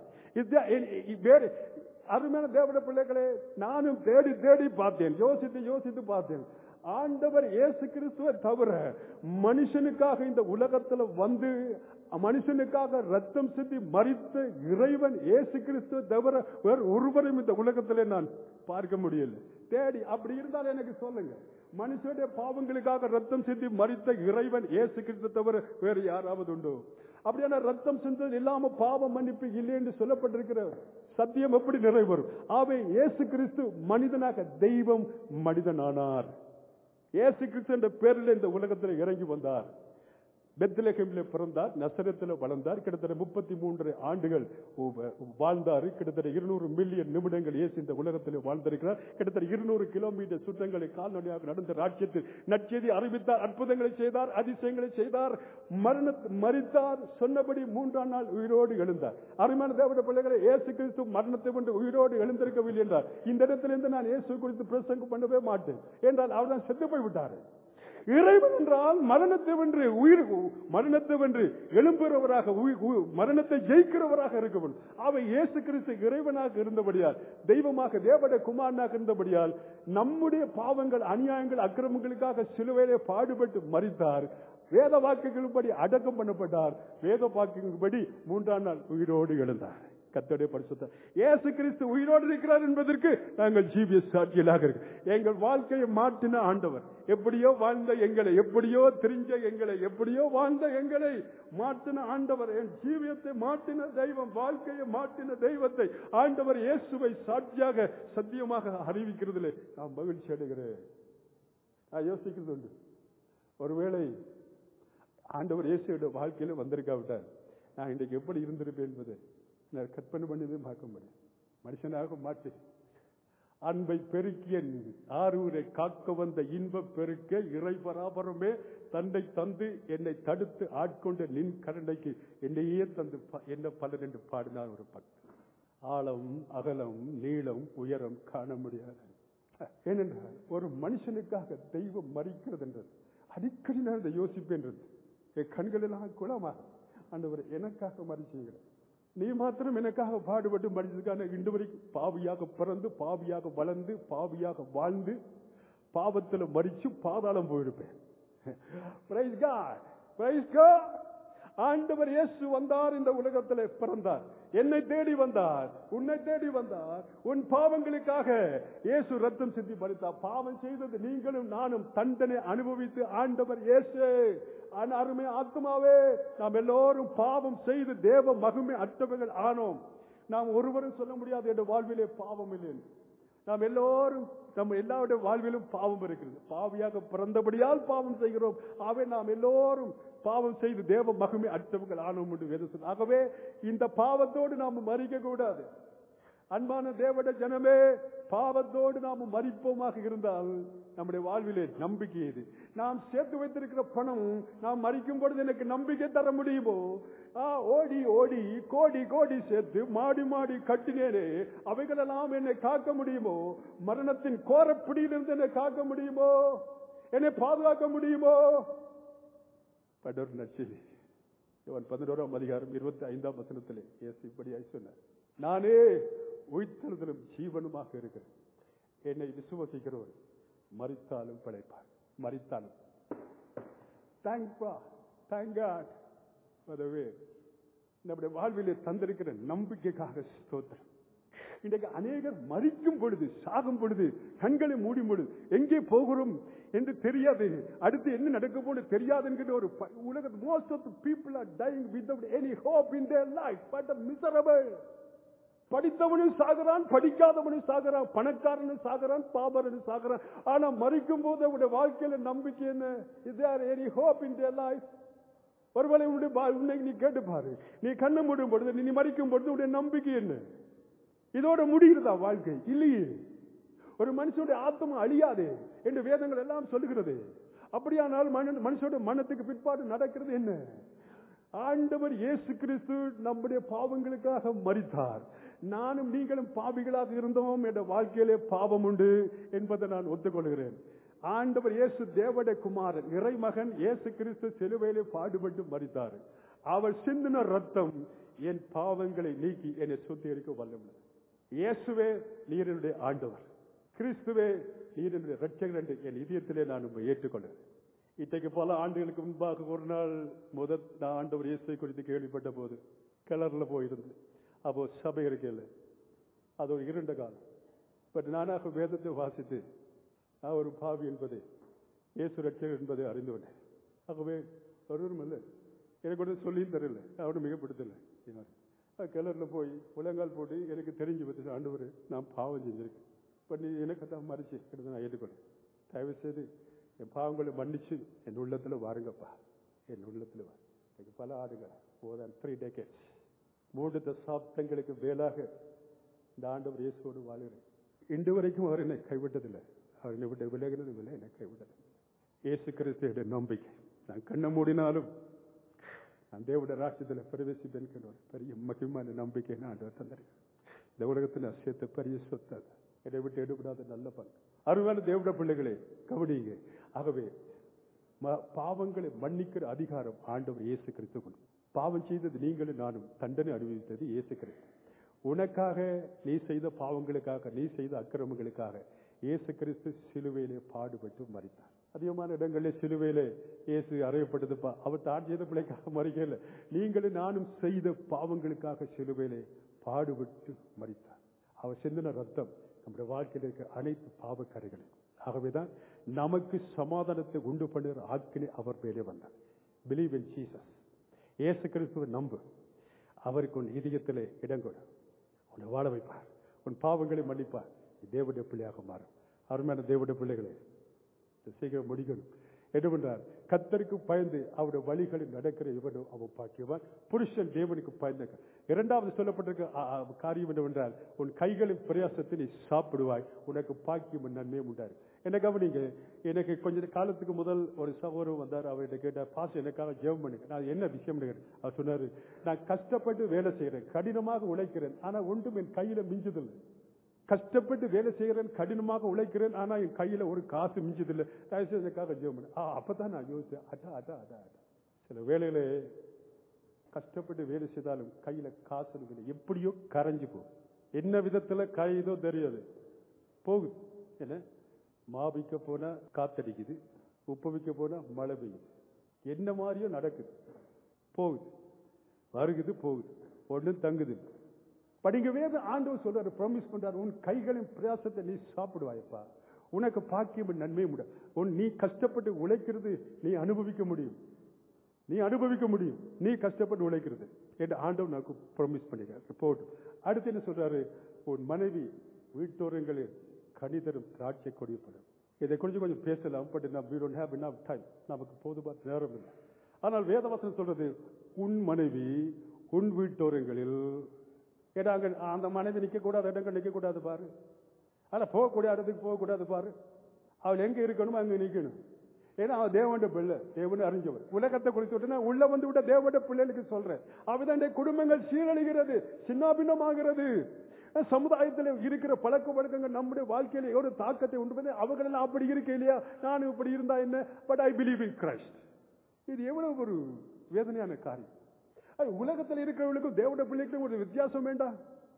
S1: அருமையான தேவனுடைய பிள்ளைகளே, நானும் தேடி பார்த்தேன், யோசித்து பார்த்தேன். ஆண்டவர் இயேசு கிறிஸ்துவை தவிர மனுஷனுக்காக இந்த உலகத்தில் வந்து மனுஷனுக்காக ரத்தம் சிந்தி மரித்த இறைவன் இயேசு கிறிஸ்துவை தவிர வேறு ஒருவரையும் இந்த உலகத்திலே நான் பார்க்க முடியல. தேடி அப்படி இருந்தால் எனக்கு சொல்லுங்க, மனுஷனுடைய பாவங்களுக்காக ரத்தம் சிந்தி மரித்த இறைவன் இயேசு கிறிஸ்து தவிர வேறு யாராவது உண்டோ? அப்படியான ரத்தம் சிந்தது இல்லாம பாவ மன்னிப்பு இல்லை என்று சொல்லப்பட்டிருக்கிற சத்தியம் எப்படி நிறைவேறும்? ஆவே இயேசு கிறிஸ்து மனிதனாக தெய்வம் மனிதனானார். இயேசு கிறிஸ்து என்ற பேரில் இந்த உலகத்தில் இறங்கி வந்தார். பெத்லகேமில் பிறந்தார், நசரத்தில் வளர்ந்தார். கிட்டத்தட்ட 33 ஆண்டுகள் வாழ்ந்தார். கிட்டத்தட்ட 200 மில்லியன் நிமிடங்கள் இயேசு இந்த உலகத்தில் வாழ்ந்திருக்கிறார். கிட்டத்தட்ட 200 கிலோமீட்டர் சுற்றங்களை கால்நடையாக நடந்த ராஜ்யத்தில் நற்செய்தி அறிவித்தார், அற்புதங்களை செய்தார், அதிசயங்களை செய்தார், மரித்தார், சொன்னபடி 3ஆம் நாள் உயிரோடு எழுந்தார். அருமையான தேவனுடைய பிள்ளைகளை, இயேசு கிறிஸ்து மரணத்தை கொண்டு உயிரோடு எழுந்திருக்கவில்லை என்றார். இந்த இடத்திலிருந்து நான் இயேசு குறித்து பிரசங்கம் பண்ணவே மாட்டேன் என்றால் அவர் தான் செத்து போய்விட்டார். இறைவன் என்றால் மரணத்தை வென்று மரணத்தை வென்று எழும்புகிறவராக மரணத்தை ஜெயிக்கிறவராக இருக்கவன். அவை இயேசு கிறிஸ்து இறைவனாக இருந்தபடியால், தெய்வமாக தேவனுடைய குமாரனாக இருந்தபடியால் நம்முடைய பாவங்கள் அநியாயங்கள் அக்கிரமங்களுக்காக சிலுவையிலே பாடுபட்டு மரித்தார். வேத வாக்குகளின்படி அடக்கம் பண்ணப்பட்டார். வேத வாக்குகளின்படி 3ஆம் நாள் உயிரோடு எழுந்தார். கர்த்தருடைய பரிசுத்த இயேசு கிறிஸ்து உயிரோடு இருக்கிறார் என்பதற்கு நாங்கள் ஜீவிய சாட்சிகளாக இருக்கு. எங்கள் வாழ்க்கையை மாற்றின ஆண்டவர், எப்படியோ வாழ்ந்த எங்களை, எப்படியோ தெரிஞ்ச எங்களை, எப்படியோ வாழ்ந்த எங்களை மாற்றின ஆண்டவர், என் ஜீவியத்தை மாற்றின தெய்வம், வாழ்க்கையை மாற்றின தெய்வத்தை ஆண்டவர் இயேசுவை சாட்சியாக சத்தியமாக அறிவிக்கிறதுல நான் மகிழ்ச்சி அடைகிறேன். நான் யோசிக்கிறது உண்டு, ஒருவேளை ஆண்டவர் இயேசுவோட வாழ்க்கையில வந்திருக்காவிட்டார் நான் இன்றைக்கு எப்படி இருந்திருப்பேன் என்பதை நான் கற்பனை பண்ணவே பார்க்க முடியும். மனுஷனாக மாற்றி அன்பை பெருக்கிய ஆரூரை காக்க வந்த இன்ப பெருக்க இறை பராபரமே தன்னை தந்து என்னை தடுத்து ஆட்கொண்ட நின் கருணைக்கு என்னையே தந்து என்ன பலர் என்று பாடினார் ஒரு பக்தர். ஆழம் அகலம் நீளம் உயரம் காண முடியாது. ஏனென்றால் ஒரு மனுஷனுக்காக தெய்வம் மறிக்கிறது என்றது அடிக்கடி நான் இதை யோசிப்பேன்றது. என் கண்களெல்லாம் குளமாக ஆண்டவர் எனக்காக மறிச்சீங்க, நீ மாத்திரம் எனக்காக பாடுபட்டு மறிச்சதுக்கான இன்று வரைக்கும் பாவியாக பிறந்து பாவியாக வளர்ந்து பாவியாக வாழ்ந்து பாவத்தில் மறிச்சு பாதாளம் போயிருப்பேன். Praise God. Praise God. ஆண்டவர் இயேசு வந்தார், இந்த உலகத்தில் பிறந்தார், என்னை தேடி வந்தார், உன்னை தேடி வந்தார். உன் பாவங்களுக்காக இயேசு ரத்தம் சிந்தி மரித்தார். பாவம் செய்தது நீங்களும் நானும் தண்டனை அனுபவித்து ஆண்டவர் இயேசு அருமை ஆத்மாவே நாம் எல்லோரும் பாவம் செய்து தேவ மகிமை அற்றவர்கள் ஆனோம். நாம் ஒருவரும் சொல்ல முடியாது என்ற வாழ்விலே பாவம் இல்லை. நாம் எல்லோரும் நம்ம எல்லாருடைய வாழ்விலும் பாவம் இருக்கிறது. பாவியாக பிறந்தபடியால் பாவம் செய்கிறோம். ஆகவே நாம் எல்லோரும் பாவம் செய்து தேவ மகிமை அற்றவர்கள் ஆனோம் என்று வேதம். ஆகவே இந்த பாவத்தோடு நாம் மறிக்க கூடாது. அன்பான தேவனுடைய ஜனமே, பாவத்தோடு நாம் மறிப்போமாக இருந்தால் நம்முடைய வாழ்விலே நம்பிக்கை இது. நாம் சேர்த்து வைத்திருக்கிற பணம் நாம் மறிக்கும் பொழுது எனக்கு நம்பிக்கை தர முடியுமோ? ஓடி ஓடி கோடி கோடி சேர்த்து மாடி மாடி கட்டினேனே, அவைகளெல்லாம் என்னை காக்க முடியுமோ? மரணத்தின் கோரப்பிடியிலிருந்து என்னை காக்க முடியுமோ? என்னை பாதுகாக்க முடியுமோ? நற்செய்தி 11ஆம் அதிகாரம் 25ஆம் வசனத்திலே இயேசு இப்படியாய் சொன்னார், நானே உயிர்த்தெழுதலும் ஜீவனுமாக இருக்கிறேன். என்னை விசுவாசிக்கிறவர் மரித்தாலும் பிழைப்பார். மரித்தாலும் நம்முடைய வாழ்விலே தந்திருக்கிற நம்பிக்கைக்காக ஸ்தோத்திரம். இன்றைக்கு அநேகர் மரிக்கும் பொழுது, சாகும் பொழுது, கண்களை மூடும் பொழுது எங்கே போகிறோம் என்று தெரியாது, அடுத்து என்ன நடக்க போது தெரியாது என்கிற ஒரு உலக most of the people are dying without any hope in their life, but are miserable. படித்தவனும் சாகிறான், படிக்காதவனும் சாகிறான், பணக்காரனும் சாகிறான், பாமரனும் சாகிறான். ஆனா மரிக்கும் போது அவருடைய வாழ்க்கையில நம்பிக்கை என்ன? Is there any hope in their life? ஒருவேளை உன்னை நீ கேட்டு பாரு, நீ கண்ணை மூடும் பொழுது, நீ மரிக்கும் பொழுது உடைய நம்பிக்கை என்ன? இதோட முடிகிறதா வாழ்க்கை? இல்லையே. ஒரு மனுஷனுடைய ஆத்மா அழியாது என்று வேதங்கள் எல்லாம் சொல்லுகிறது. அப்படியானால் மனுஷனுடைய மனத்துக்கு பிற்பாடு நடக்கிறது என்ன? ஆண்டவர் இயேசு கிறிஸ்து நம்முடைய பாவங்களுக்காக மரித்தார். நானும் நீங்களும் பாவிகளாக இருந்தோம் என்ற வாழ்க்கையிலே பாவம் உண்டு என்பதை நான் ஒத்துக்கொள்கிறேன். ஆண்டவர் இயேசு தேவனுடைய குமாரன், இறைமகன் இயேசு கிறிஸ்து சிலுவையிலே பாடுபட்டு மரித்தார். அவர் சிந்தின ரத்தம் என் பாவங்களை நீக்கி என்னை சுத்திகரிக்க வல்லவர். இயேசுவே நீர் என்னுடைய ஆண்டவர், கிறிஸ்துவே நீர் என்னுடைய இரட்சகர் என்று என் இதயத்திலே நான் ஏற்றுக்கொள்கிறேன். இன்றைக்கு பல ஆண்டுகளுக்கு முன்பாக ஒரு நாள் நான் ஆண்டவர் இயேசுவை குறித்து கேள்விப்பட்ட போது கிளர்ல போயிருந்து, அப்போ சபை இருக்கையில் அது ஒரு இருண்ட காலம். பட் நானாக வேதத்தை வாசித்து நான் ஒரு பாவி என்பதை, இயேசு இரட்சகர் என்பதை அறிந்துவிட்டேன். ஆகவே ஒருவரும் இல்லை, எனக்கு ஒன்றும் சொல்லியும் தரல, அவனும் மிகப்படுத்தலை. கிளர்ல போய் உலங்கால் போட்டு எனக்கு தெரிஞ்சு பற்றி, ஆண்டவர் நான் பாவம் செஞ்சிருக்கேன், இப்போ நீ எனக்கு தான் மறைச்சு நான் ஏற்றுக்கொள்ளேன். தயவு செய்து என் பாவங்களை மன்னிச்சு என் உள்ளத்துல வாருங்கப்பா, என் உள்ளத்துல வா. எனக்கு பல ஆடுகள், more than 3 decades, 3 தசாப்தங்களுக்கு மேலாக இந்த ஆண்டவர் இயேசுவோடு வாழ்கிறேன். இன்று வரைக்கும் அவர் என்னை கைவிட்டதில்லை, அவர் என்னை விட்டு விலகினதும் இல்லை, என்னை கைவிட்டதில்லை. இயேசு கிறிஸ்துவோட நம்பிக்கை, நான் கண்ணை மூடினாலும் நான் தேவனுடைய ராஜ்யத்தில் பிரவேசிப்பேன் என்கிற பெரிய மகிமான நம்பிக்கை நான் ஆண்டவர் தந்திருக்கேன். இந்த உலகத்தில் சேர்த்த பெரிய சொத்து, என்னை விட்டு எடுபடாத நல்ல பங்கு. அருமையான தேவனுடைய பிள்ளைகளே கவனிங்க. ஆகவே பாவங்களை மன்னிக்கிற அதிகாரம் ஆண்டவர் இயேசு கிறிஸ்து. பாவம் செய்தது நீங்களும் நானும், தண்டனை அனுபவித்தது இயேசு கிறிஸ்து. உனக்காக, நீ செய்த பாவங்களுக்காக, நீ செய்த அக்கிரமங்களுக்காக இயேசு கிறிஸ்து சிலுவையிலே பாடுபட்டு மரித்தார். அதிகமான இடங்களில் சிலுவையிலே இயேசு அறையப்பட்டதுப்பா, அவர் தான் செய்த பிள்ளைக்காக மறிக்கல, நீங்களும் நானும் செய்த பாவங்களுக்காக சிலுவையிலே பாடுபட்டு மரித்தார். அவர் சிந்தின ரத்தம் நம்முடைய வாழ்க்கையில் இருக்க அனைத்து பாவக்கரைகளும். ஆகவேதான் நமக்கு சமாதானத்தை உண்டு பண்ணுகிற ஆக்கினை அவர் மேலே வந்தார். Believe in Jesus. இயேசு கிறிஸ்துவை நம்பு. அவருக்கு உன் இதயத்திலே இடம் கொடு. உன்னை வாழ வைப்பார். உன் பாவங்களை மன்னிப்பார். தேவனுடைய பிள்ளையாக மாறும். அருமையான தேவனுடைய பிள்ளைகளே, சீக்கிரம் முடிக்கணும். என்னவென்றால், கர்த்தருக்கு பயந்து அவருடைய வழிகளில் நடக்கிற இவனும் அவன் பாக்கியவான். புருஷன் தேவனுக்கு பயந்த. இரண்டாவது சொல்லப்பட்டிருக்க காரியம் என்னவென்றால், உன் கைகளின் பிரயாசத்தை நீ சாப்பிடுவாய், உனக்கு பாக்கியம் நன்மையும் உண்டாரு. என்ன கவனிங்க, எனக்கு கொஞ்ச காலத்துக்கு முதல் ஒரு சகோதரர் வந்தார். அவர்கிட்ட கேட்டார், பாஸ் எனக்காக ஜெபம் பண்ணுங்க. நான் என்ன விஷயம் அவர் சொன்னாரு, நான் கஷ்டப்பட்டு வேலை செய்யறேன், கடினமாக உழைக்கிறேன், ஆனா ஒன்றும் என் கையில மிஞ்சதில்லை. கஷ்டப்பட்டு வேலை செய்கிறேன், கடினமாக உழைக்கிறேன், ஆனா என் கையில ஒரு காசு மிஞ்சதில்லை, எனக்காக ஜெபம் பண்ணு. அப்பதான் நான் யோசிச்சேன், அதான் சில வேலையில கஷ்டப்பட்டு வேலை செய்தாலும் கையில காசு இல்லை, எப்படியோ கரைஞ்சு போகும். என்ன விதத்துல கரையுதோ தெரியாது, போகுது. என்ன, மாவிக்க போனா காத்தடிக்குது, உப்பு விற்க போனா மழை பெய்யுது, என்ன மாதிரியோ நடக்குது, போகுது, வருகுது, போகுது, ஒன்னும் தங்குது. படிக்கவே ஆண்டவர் சொல்றாரு, ப்ராமிஸ் பண்றாரு, உன் கைகளின் பிரயாசத்தை நீ சாப்பிடுவாயப்பா, உனக்கு பாக்கியம் நன்மை முடியும். நீ கஷ்டப்பட்டு உழைக்கிறது நீ அனுபவிக்க முடியும், நீ அனுபவிக்க முடியும், நீ கஷ்டப்பட்டு உழைக்கிறது என்று ஆண்டவர் நமக்கு ப்ராமிஸ் பண்ணிக்கிறார். போட்டு அடுத்து என்ன சொல்றாரு, உன் மனைவி வீட்டோரங்களில் கனிதரும் திராட்சை கொடியப்படும். இதை கொஞ்சம் பேசலாம், but we don't have enough time, நமக்கு போதுமான நேரம் இல்லை. ஆனால் வேதவசனம் சொல்றது, உன் மனைவி உன் வீட்டோரங்களில். அந்த மனைவி நிக்க கூடாது, இடங்கள் நிக்க கூடாது பாரு, ஆனா போகக்கூடிய இடத்துக்கு போக கூடாது பாரு, அவள் எங்க இருக்கணுமோ அங்க நிக்கணும். ஏன்னா அவன் தேவனுடைய பிள்ளை, தேவன் அறிஞ்சவர். உலகத்தை குறித்து உள்ள வந்து விட்ட தேவனுடைய பிள்ளைகளுக்கு சொல்றேன், அவதான் குடும்பங்கள் சீரழிகிறது, சின்னாபின்னமாகிறது. சமுதாயத்தில் இருக்கிற பழக்க வழக்கங்கள் நம்முடைய வாழ்க்கையில ஒரு தாக்கத்தை உண்டு பண்ணி, அவர்கள் அப்படி இருக்க இல்லையா, நானும் இப்படி இருந்தா என்ன, but I believe in Christ. இது எவ்வளவு ஒரு வேதனையான காரியம். உலகத்தில் இருக்கிறவர்களுக்கும் தேவனுடைய பிள்ளைக்கும் ஒரு வித்தியாசம் வேண்டாம்.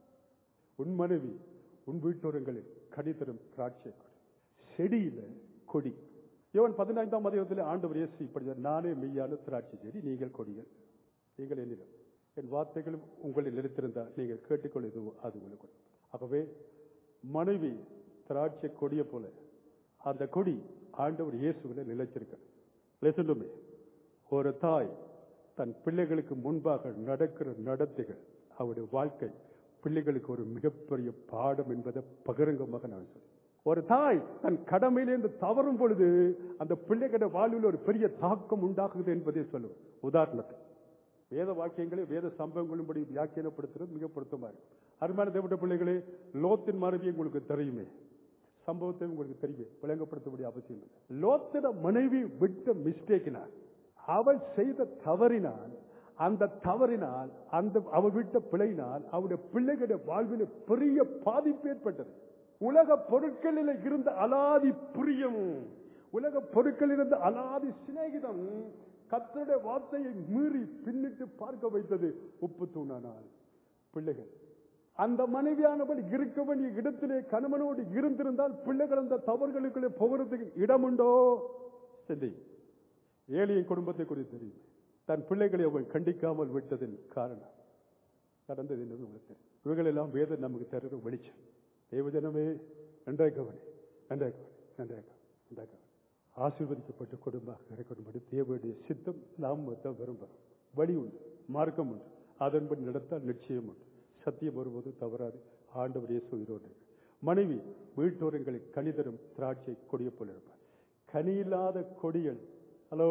S1: உன் மனைவி உன் வீட்டோரங்களில் கனிதரும் திராட்சை கொடி, செடியில கொடி. யோவான் 15ஆம் அதிகாரத்தில் ஆண்டவர் இயேசு இப்படி, நானே மெய்யான திராட்சை செடி, நீங்கள் கொடிகள். நீங்கள் என்னிடம், என் வார்த்தைகளும் உங்களை நிலைத்திருந்தால் நீங்கள் கேட்டுக்கொள்வது அது உங்களுக்கு. ஆகவே மனைவி திராட்சை கொடிய போல அந்த கொடி ஆண்டவர் இயேசுவில நிலைச்சிருக்க. ஒரு தாய் தன் பிள்ளைகளுக்கு முன்பாக நடக்கிற நடத்தைகள், அவருடைய வாழ்க்கை பிள்ளைகளுக்கு ஒரு மிகப்பெரிய பாடம் என்பதை பகிரங்கமாக நான் சொல்றேன். ஒரு தாய் தன் கடமையிலிருந்து தவறும் பொழுது அந்த பிள்ளைகளோட வாழ்வில் ஒரு பெரிய தாக்கம் உண்டாகுது என்பதை சொல்லுவேன். உதாரணத்துக்கு வேத வாக்கியங்களை வேத சம்பவங்களும் படி வியாக்கியப்படுத்துறது மிக பொருத்தமா இருக்கு. அருமையான தேவனுடைய பிள்ளைகளே, லோத்தின் மனைவி உங்களுக்கு தெரியுமே, சம்பவத்தை உங்களுக்கு தெரியுமே, விளங்கப்படுத்தக்கூடிய அவசியம் இல்லை. லோத்தின மனைவி விட்ட மிஸ்டேக்கினால், அவள் செய்த தவறினால், அந்த தவறினால், அந்த அவள் விட்ட பிழையினால் அவருடைய பிள்ளைகளுடைய வாழ்வில் பெரிய பாதிப்பு ஏற்பட்டது. உலக பொருட்களில் இருந்த அலாதி பிரியம், உலக பொருட்களில் இருந்த அலாதி சிநேகிதம் கர்த்தருடைய வார்த்தையை மீறி பின்னிட்டு பார்க்க வைத்தது. உப்பு தூணானால் பிள்ளைகள். அந்த மனைவியானவள் இருக்க வேண்டிய இடத்திலே கணவனோடு இருந்திருந்தால் பிள்ளைகள் அந்த தவறுகளுக்குள்ளே போகிறதுக்கு இடமுண்டோ? சரி, ஏழையின் குடும்பத்தை குறித்து தெரியும். தன் பிள்ளைகளை அவள் கண்டிக்காமல் விட்டதின் காரணம் நடந்தது என்று உங்களுக்கு தெரியும். இவர்கள் எல்லாம் வேதம் நமக்கு தருகிற வெளிச்சம். தேவஜனமே, நன்றாக கவனி, நன்றாக கவனி, நன்றாக நன்றாக ஆசீர்வதிக்கப்பட்ட குடும்பமாக இருக்கணும்படி தேவனுடைய சித்தம் நாம் விரும்புகிறோம். வழி உண்டு, மார்க்கம் உண்டு, அதன்படி நடத்தால் நிச்சயம் உண்டு. சத்தியம் வருவது தவறாது. ஆண்டவர் இயேசு உயிரோடு. மனைவி வீட்டோரங்களை கனிதரும் திராட்சை கொடிய போல இருப்பார். கனியில்லாத கொடிகள், ஹலோ,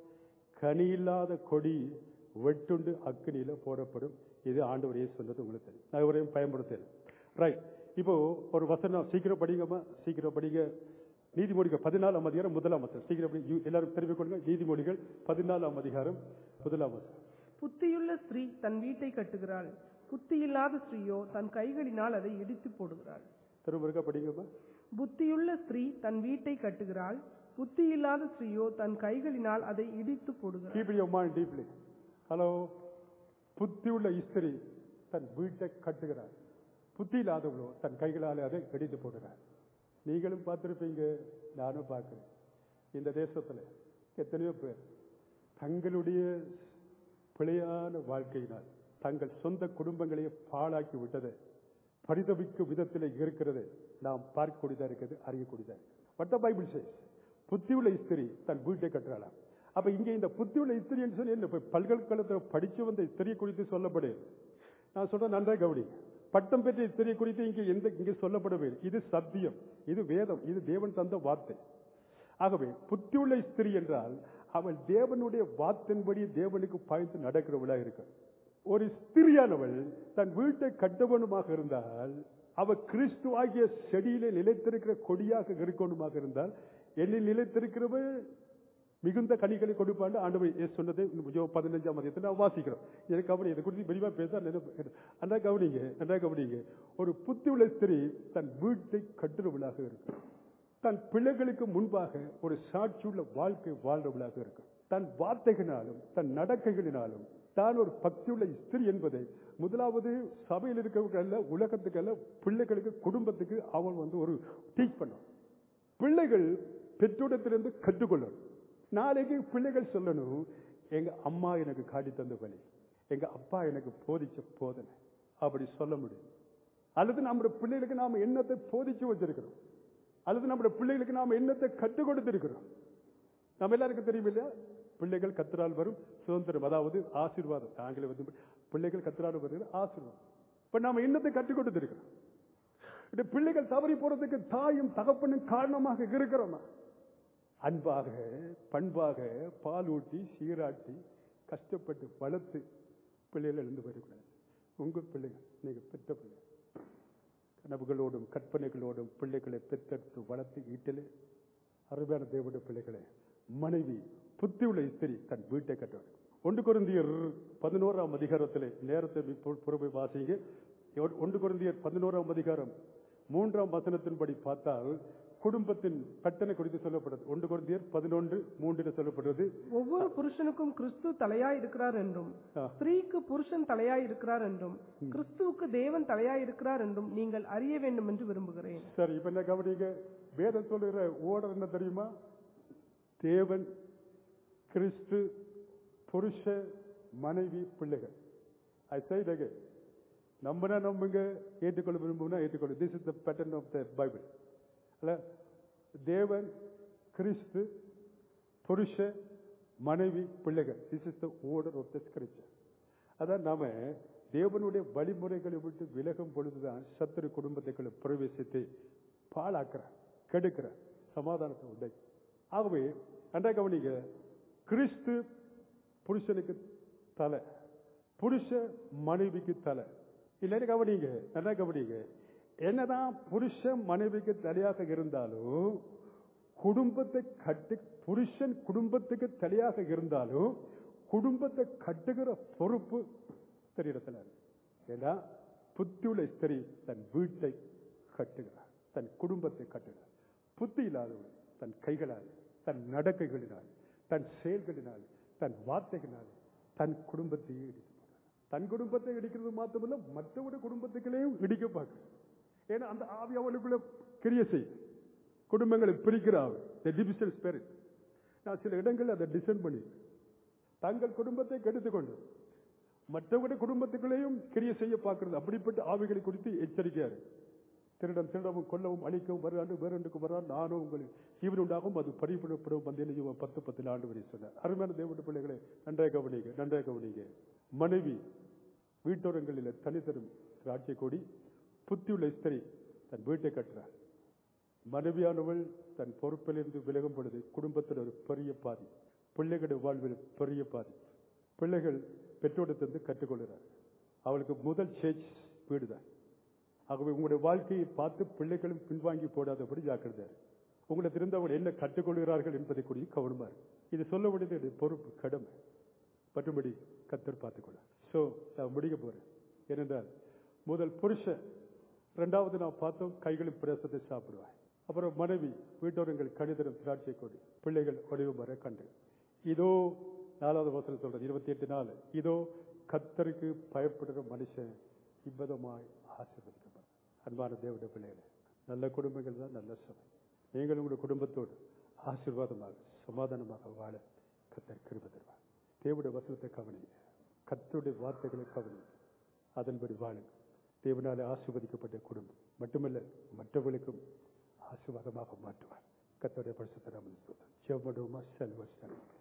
S1: கனியில்லாத கொடி வெட்டுண்டு அக்கினியில போடப்படும். இது ஆண்டவர் இயேசு சொன்னது உங்களுக்கு தெரியும். நான் இவரையும் பயன்படுத்தல. ரைட், இப்போ ஒரு வசனம் சீக்கிரம் படிங்கம்மா, சீக்கிரம் படிங்க. நீதிமொழிகள் 14ஆம் அதிகாரம் 1ஆம் வசனம். சீக்கிரம் எல்லாரும் தெரிவிக் கொள்ளுங்க. நீதிமொழிகள் 14ஆம் அதிகாரம் 1ஆம் வசனம்.
S2: புத்தியுள்ள ஸ்திரீ தன் வீட்டை கட்டுகிறாள், புத்தியில்லாத ஸ்திரீயோ தன் கைகளினால் அதை இடித்து போடுகிறாள்.
S1: திரும்ப படிங்கம்மா.
S2: புத்தியுள்ள ஸ்திரீ தன் வீட்டை கட்டுகிறாள், புத்தி இல்லாத ஸ்திரீயோ தன் கைகளினால் அதை இடித்து போடுகிறாள்.
S1: Keep your mind deeply. Hello, புத்தி உள்ள ஸ்திரீ தன் வீட்டை கட்டுகிறார், புத்தி இல்லாதவளோ தன் கைகளால் அதை இடித்து போடுகிறார். நீங்களும் பார்த்திருப்பீங்க, நானும் பார்க்கிறேன். இந்த தேசத்துல எத்தனையோ பேர் தங்களுடைய பிழையான வாழ்க்கையினால் தங்கள் சொந்த குடும்பங்களையே பாழாக்கி விட்டதை பரிதவிக்கும் விதத்தில் இருக்கிறது நாம் பார்க்கக்கூடியதா இருக்கிறது, அறியக்கூடியதா இருக்கிறது. What the Bible says, புத்தியுள்ள ஸ்திரீ தன் வீட்டை கட்டுறாளாம். அப்ப இங்க இந்த புத்தியுள்ள ஸ்திரீ என்று சொல்லி என்ன, பல்கலைக்கழகத்தில் படிச்சு வந்த ஸ்திரீ குறித்து சொல்லப்படுது. நான் சொல்றேன், நன்றாக கவனி. பட்டம் பெற்ற ஸ்திரீ குறித்து இங்கே சொல்லப்படவே, இது சத்தியம், இது வேதம், இது தேவன் தந்த வார்த்தை. ஆகவே புத்தியுள்ள ஸ்திரீ என்றால் அவள் தேவனுடைய வார்த்தையின்படி தேவனுக்கு பாய்ந்து நடக்கிறவளா இருக்க. ஒரு ஸ்திரியானவள் தன் வீட்டை கட்டவனுமாக இருந்தால், அவள் கிறிஸ்து ஆகிய செடியிலே நிலைத்திருக்கிற கொடியாக இருக்கணுமாக இருந்தால், என்னில் நிலைத்திருக்கிறவள் மிகுந்த கனிகளை கொடுப்பாண்டு ஆண்டவர் சொன்னதை 15ஆம் அதிகாரத்தில் நான் வாசிக்கிறோம். எனக்கு கவனி, இதை குறித்து விரிவா பேச அன்றா கவனிங்க. ஒரு புத்தி உள்ள ஸ்திரீ தன் வீட்டை கட்டுறவளாக இருக்கு. தன் பிள்ளைகளுக்கு முன்பாக ஒரு சாட்சியுள்ள வாழ்க்கை வாழ்றவளாக இருக்கு. தன் வார்த்தைகளினாலும் தன் நடக்கைகளினாலும் தான் ஒரு பக்தியுள்ள ஸ்திரீ என்பதை முதலாவது சபையில் இருக்கிறவர்கள் அல்ல, உலகத்துக்கு அல்ல, பிள்ளைகளுக்கு, குடும்பத்துக்கு அவன் ஒரு டீச் பண்ணும். பிள்ளைகள் பெற்றோரிடத்திலிருந்து கற்றுக்கொள்ளணும். நாளைக்கு பிள்ளைகள் சொல்லணும், எங்க அம்மா எனக்கு காட்டி தந்த வழி, எங்க அப்பா எனக்கு போதிச்ச போதனை, அப்படி சொல்ல முடியும். அல்லது நம்முடைய பிள்ளைகளுக்கு நாம எண்ணத்தை போதிச்சு வச்சிருக்கிறோம், அல்லது நம்முடைய பிள்ளைகளுக்கு நாம எண்ணத்தை கற்றுக் கொடுத்திருக்கிறோம். நம்ம எல்லாருக்கும் தெரியும் இல்லையா, பிள்ளைகள் கத்தரால் வரும் சுதந்திரம், அதாவது ஆசீர்வாதம். ஆங்கில வந்து பிள்ளைகள் கத்தரால் வருகிற ஆசீர்வாதம். இப்ப நாம எண்ணத்தை கற்றுக் கொடுத்திருக்கிறோம். இந்த பிள்ளைகள் தவறி போறதுக்கு தாயும் தகப்பனும் காரணமாக இருக்கிறோமா? அன்பாக பண்பாக பால் ஊட்டி சீராட்டி கஷ்டப்பட்டு வளர்த்து பிள்ளைகள் எழுந்து வரக்கூடாது. உங்க பிள்ளைகள், நீங்க பெற்ற பிள்ளைகள், கனவுகளோடும் கற்பனைகளோடும் பிள்ளைகளை பெற்றெடுத்து வளர்த்து ஈட்டிலே அருமையான தேவனுடைய பிள்ளைகளை, மனைவி புத்தி உள்ள ஸ்திரீ தன் வீட்டை கட்டுவார். 1 கொரிந்தியர் 11ஆம் அதிகாரத்திலே நேரத்தை புறவை வாசிங்க. 1 கொரிந்தியர் 11ஆம் அதிகாரம் 3ஆம் வசனத்தின்படி பார்த்தால் குடும்பத்தின் கட்டணை குறித்து சொல்லப்படுது. 1 கொரிந்தியர் 11:3 சொல்லப்படுறது,
S2: ஒவ்வொரு புருஷனுக்கும் கிறிஸ்து தலையாய் இருக்கிறார் என்றும், ஸ்திரீக்கு புருஷன் தலையாய் இருக்கிறார் என்றும், கிறிஸ்துவுக்கு தேவன் தலையாய் இருக்கிறார் என்றும் நீங்கள் அறிய வேண்டும் என்று விரும்புகிறேன். சரி,
S1: இப்ப என்ன கவனிங்க. வேதம் சொல்லுகிற ஓர்டர் என்ன தெரியுமா? தேவன், கிறிஸ்து, புருஷ, மனைவி, பிள்ளைகள். I say it again. நம்புங்க, ஏற்றுக்கொள்ள விரும்புனா ஏற்றுக்கொள்ள. This is the pattern of the Bible. தேவன், கிறிஸ்து, புருஷ, மனைவி, பிள்ளைகள். This is the order of the scripture. அதான் நாம தேவனுடைய வழிமுறைகளை விட்டு விலகும் பொழுதுதான் சத்துரு குடும்பத்துக்குள்ள பிரவேசித்து பாழாக்குற, கெடுக்கிற, சமாதானத்தை உண்டை. ஆகவே அன்றைய கவனிங்க, கிறிஸ்து புருஷனுக்கு தலை, புருஷ மனைவிக்கு தலை. இல்லைன்னு கவனிங்க, நல்லா கவனிங்க. என்னதான் புருஷன் மனைவிக்கு தலையாக இருந்தாலும், குடும்பத்தை கட்டு புருஷன் குடும்பத்துக்கு தலையாக இருந்தாலும் குடும்பத்தை கட்டுகிற பொறுப்பு தெரியறதுல. ஏன்னா புத்தியுள்ள ஸ்திரீ தன் வீட்டை கட்டுகிறார், தன் குடும்பத்தை கட்டுகிறார். புத்தி இல்லாதவள் தன் கைகளால், தன் நடக்கைகளினால், தன் செயல்களினால், தன் வார்த்தைகளினால் தன் குடும்பத்தையே இடித்து போகிறார். தன் குடும்பத்தை இடிக்கிறது மாத்திரமல்ல, மற்றவருடைய குடும்பத்துக்களையும் இடிக்க பார்க்க. ஏன்னா அந்த ஆவி அவளுக்குள்ள கிரியை செய்யும், குடும்பங்களை பிரிக்கிறார். Division spirit. நான் சில இடங்கள் அதை டிசைன் பண்ணி தங்கள் குடும்பத்தை கெடுத்துக் கொண்டு மற்றவருடைய குடும்பத்துக்களையும் கிரியை செய்ய பார்க்கிறது. அப்படிப்பட்ட ஆவிகளை குறித்து எச்சரிக்கையாரு. திருடம் திருடவும் கொல்லவும் அழிக்கவும் வேறொன்றுக்கு வரான், நானும் உங்களுக்கு ஜீவன் உண்டாகும், அது பரிபூரணப்படும் வந்தேன் 10 ஆண்டு வரை சொன்னார். அருமையான தேவனுடைய பிள்ளைகளை நன்றாக கவனிங்க. மனைவி வீட்டோரங்களில் தனித்தரும் திராட்சை கொடி. புத்தியுள்ள ஸ்திரீ தன் வீட்டை கட்டுறார். மனைவியானவள் தன் பொறுப்பிலிருந்து விலகும் பொழுது குடும்பத்தில் ஒரு பெரிய பாதி, பிள்ளைகளுடைய வாழ்வில் பெரிய பாதி. பிள்ளைகள் பெற்றோரிடத்திலிருந்து கற்றுக்கொள்கிறார். அவளுக்கு முதல் ஸ்டேஜ் வீடுதான். ஆகவே உங்களுடைய வாழ்க்கையை பார்த்து பிள்ளைகளும் பின்வாங்கி போடாதபடி ஜாக்கிரதையார். உங்களை திருந்தவர்கள் என்ன கற்றுக்கொள்கிறார்கள் என்பதை குறித்து கவனமா. இது சொல்ல வேண்டியது பொறுப்பு, கடமை. மற்றபடி கத்தர் பார்த்துக்கொள்ள. சோ நான் முடிக்க போறேன். ஏனென்றால் முதல் புருஷன், இரண்டாவது நான் பார்த்தோம் கைகளின் பிரசத்தை சாப்பிடுவார். அப்புறம் மனைவி வீட்டோரங்கள் கணிதரும் திராட்சை கொடி. பிள்ளைகள் வடிவம் வர கண்டு. இதோ 4வது வசனம் சொல்றது 28 இதோ கர்த்தருக்கு பயப்படுற மனுஷன் இவ்விதமாய் ஆசீர்வதிக்கப்படும். அன்பான தேவனுடைய பிள்ளைகளே, நல்ல குடும்பங்கள் தான் நல்ல சபை. நீங்கள் உங்களுடைய குடும்பத்தோடு ஆசீர்வாதமாக சமாதானமாக வாழ கர்த்தர் கிருபை தருவார். தேவனுடைய வசனத்தை கவனிங்க, கர்த்தருடைய வார்த்தைகளை கவனிங்க, அதன்படி வாழுங்க. தேவனாலே ஆசீர்வதிக்கப்பட்ட குடும்பம் மட்டுமல்ல, மற்றவர்களுக்கும் ஆசீர்வாதமாக மாற்றுவார். கர்த்தருடைய பரிசுத்த நாமத்தில் ஜெபம் பண்ணுவோமா? செல்வ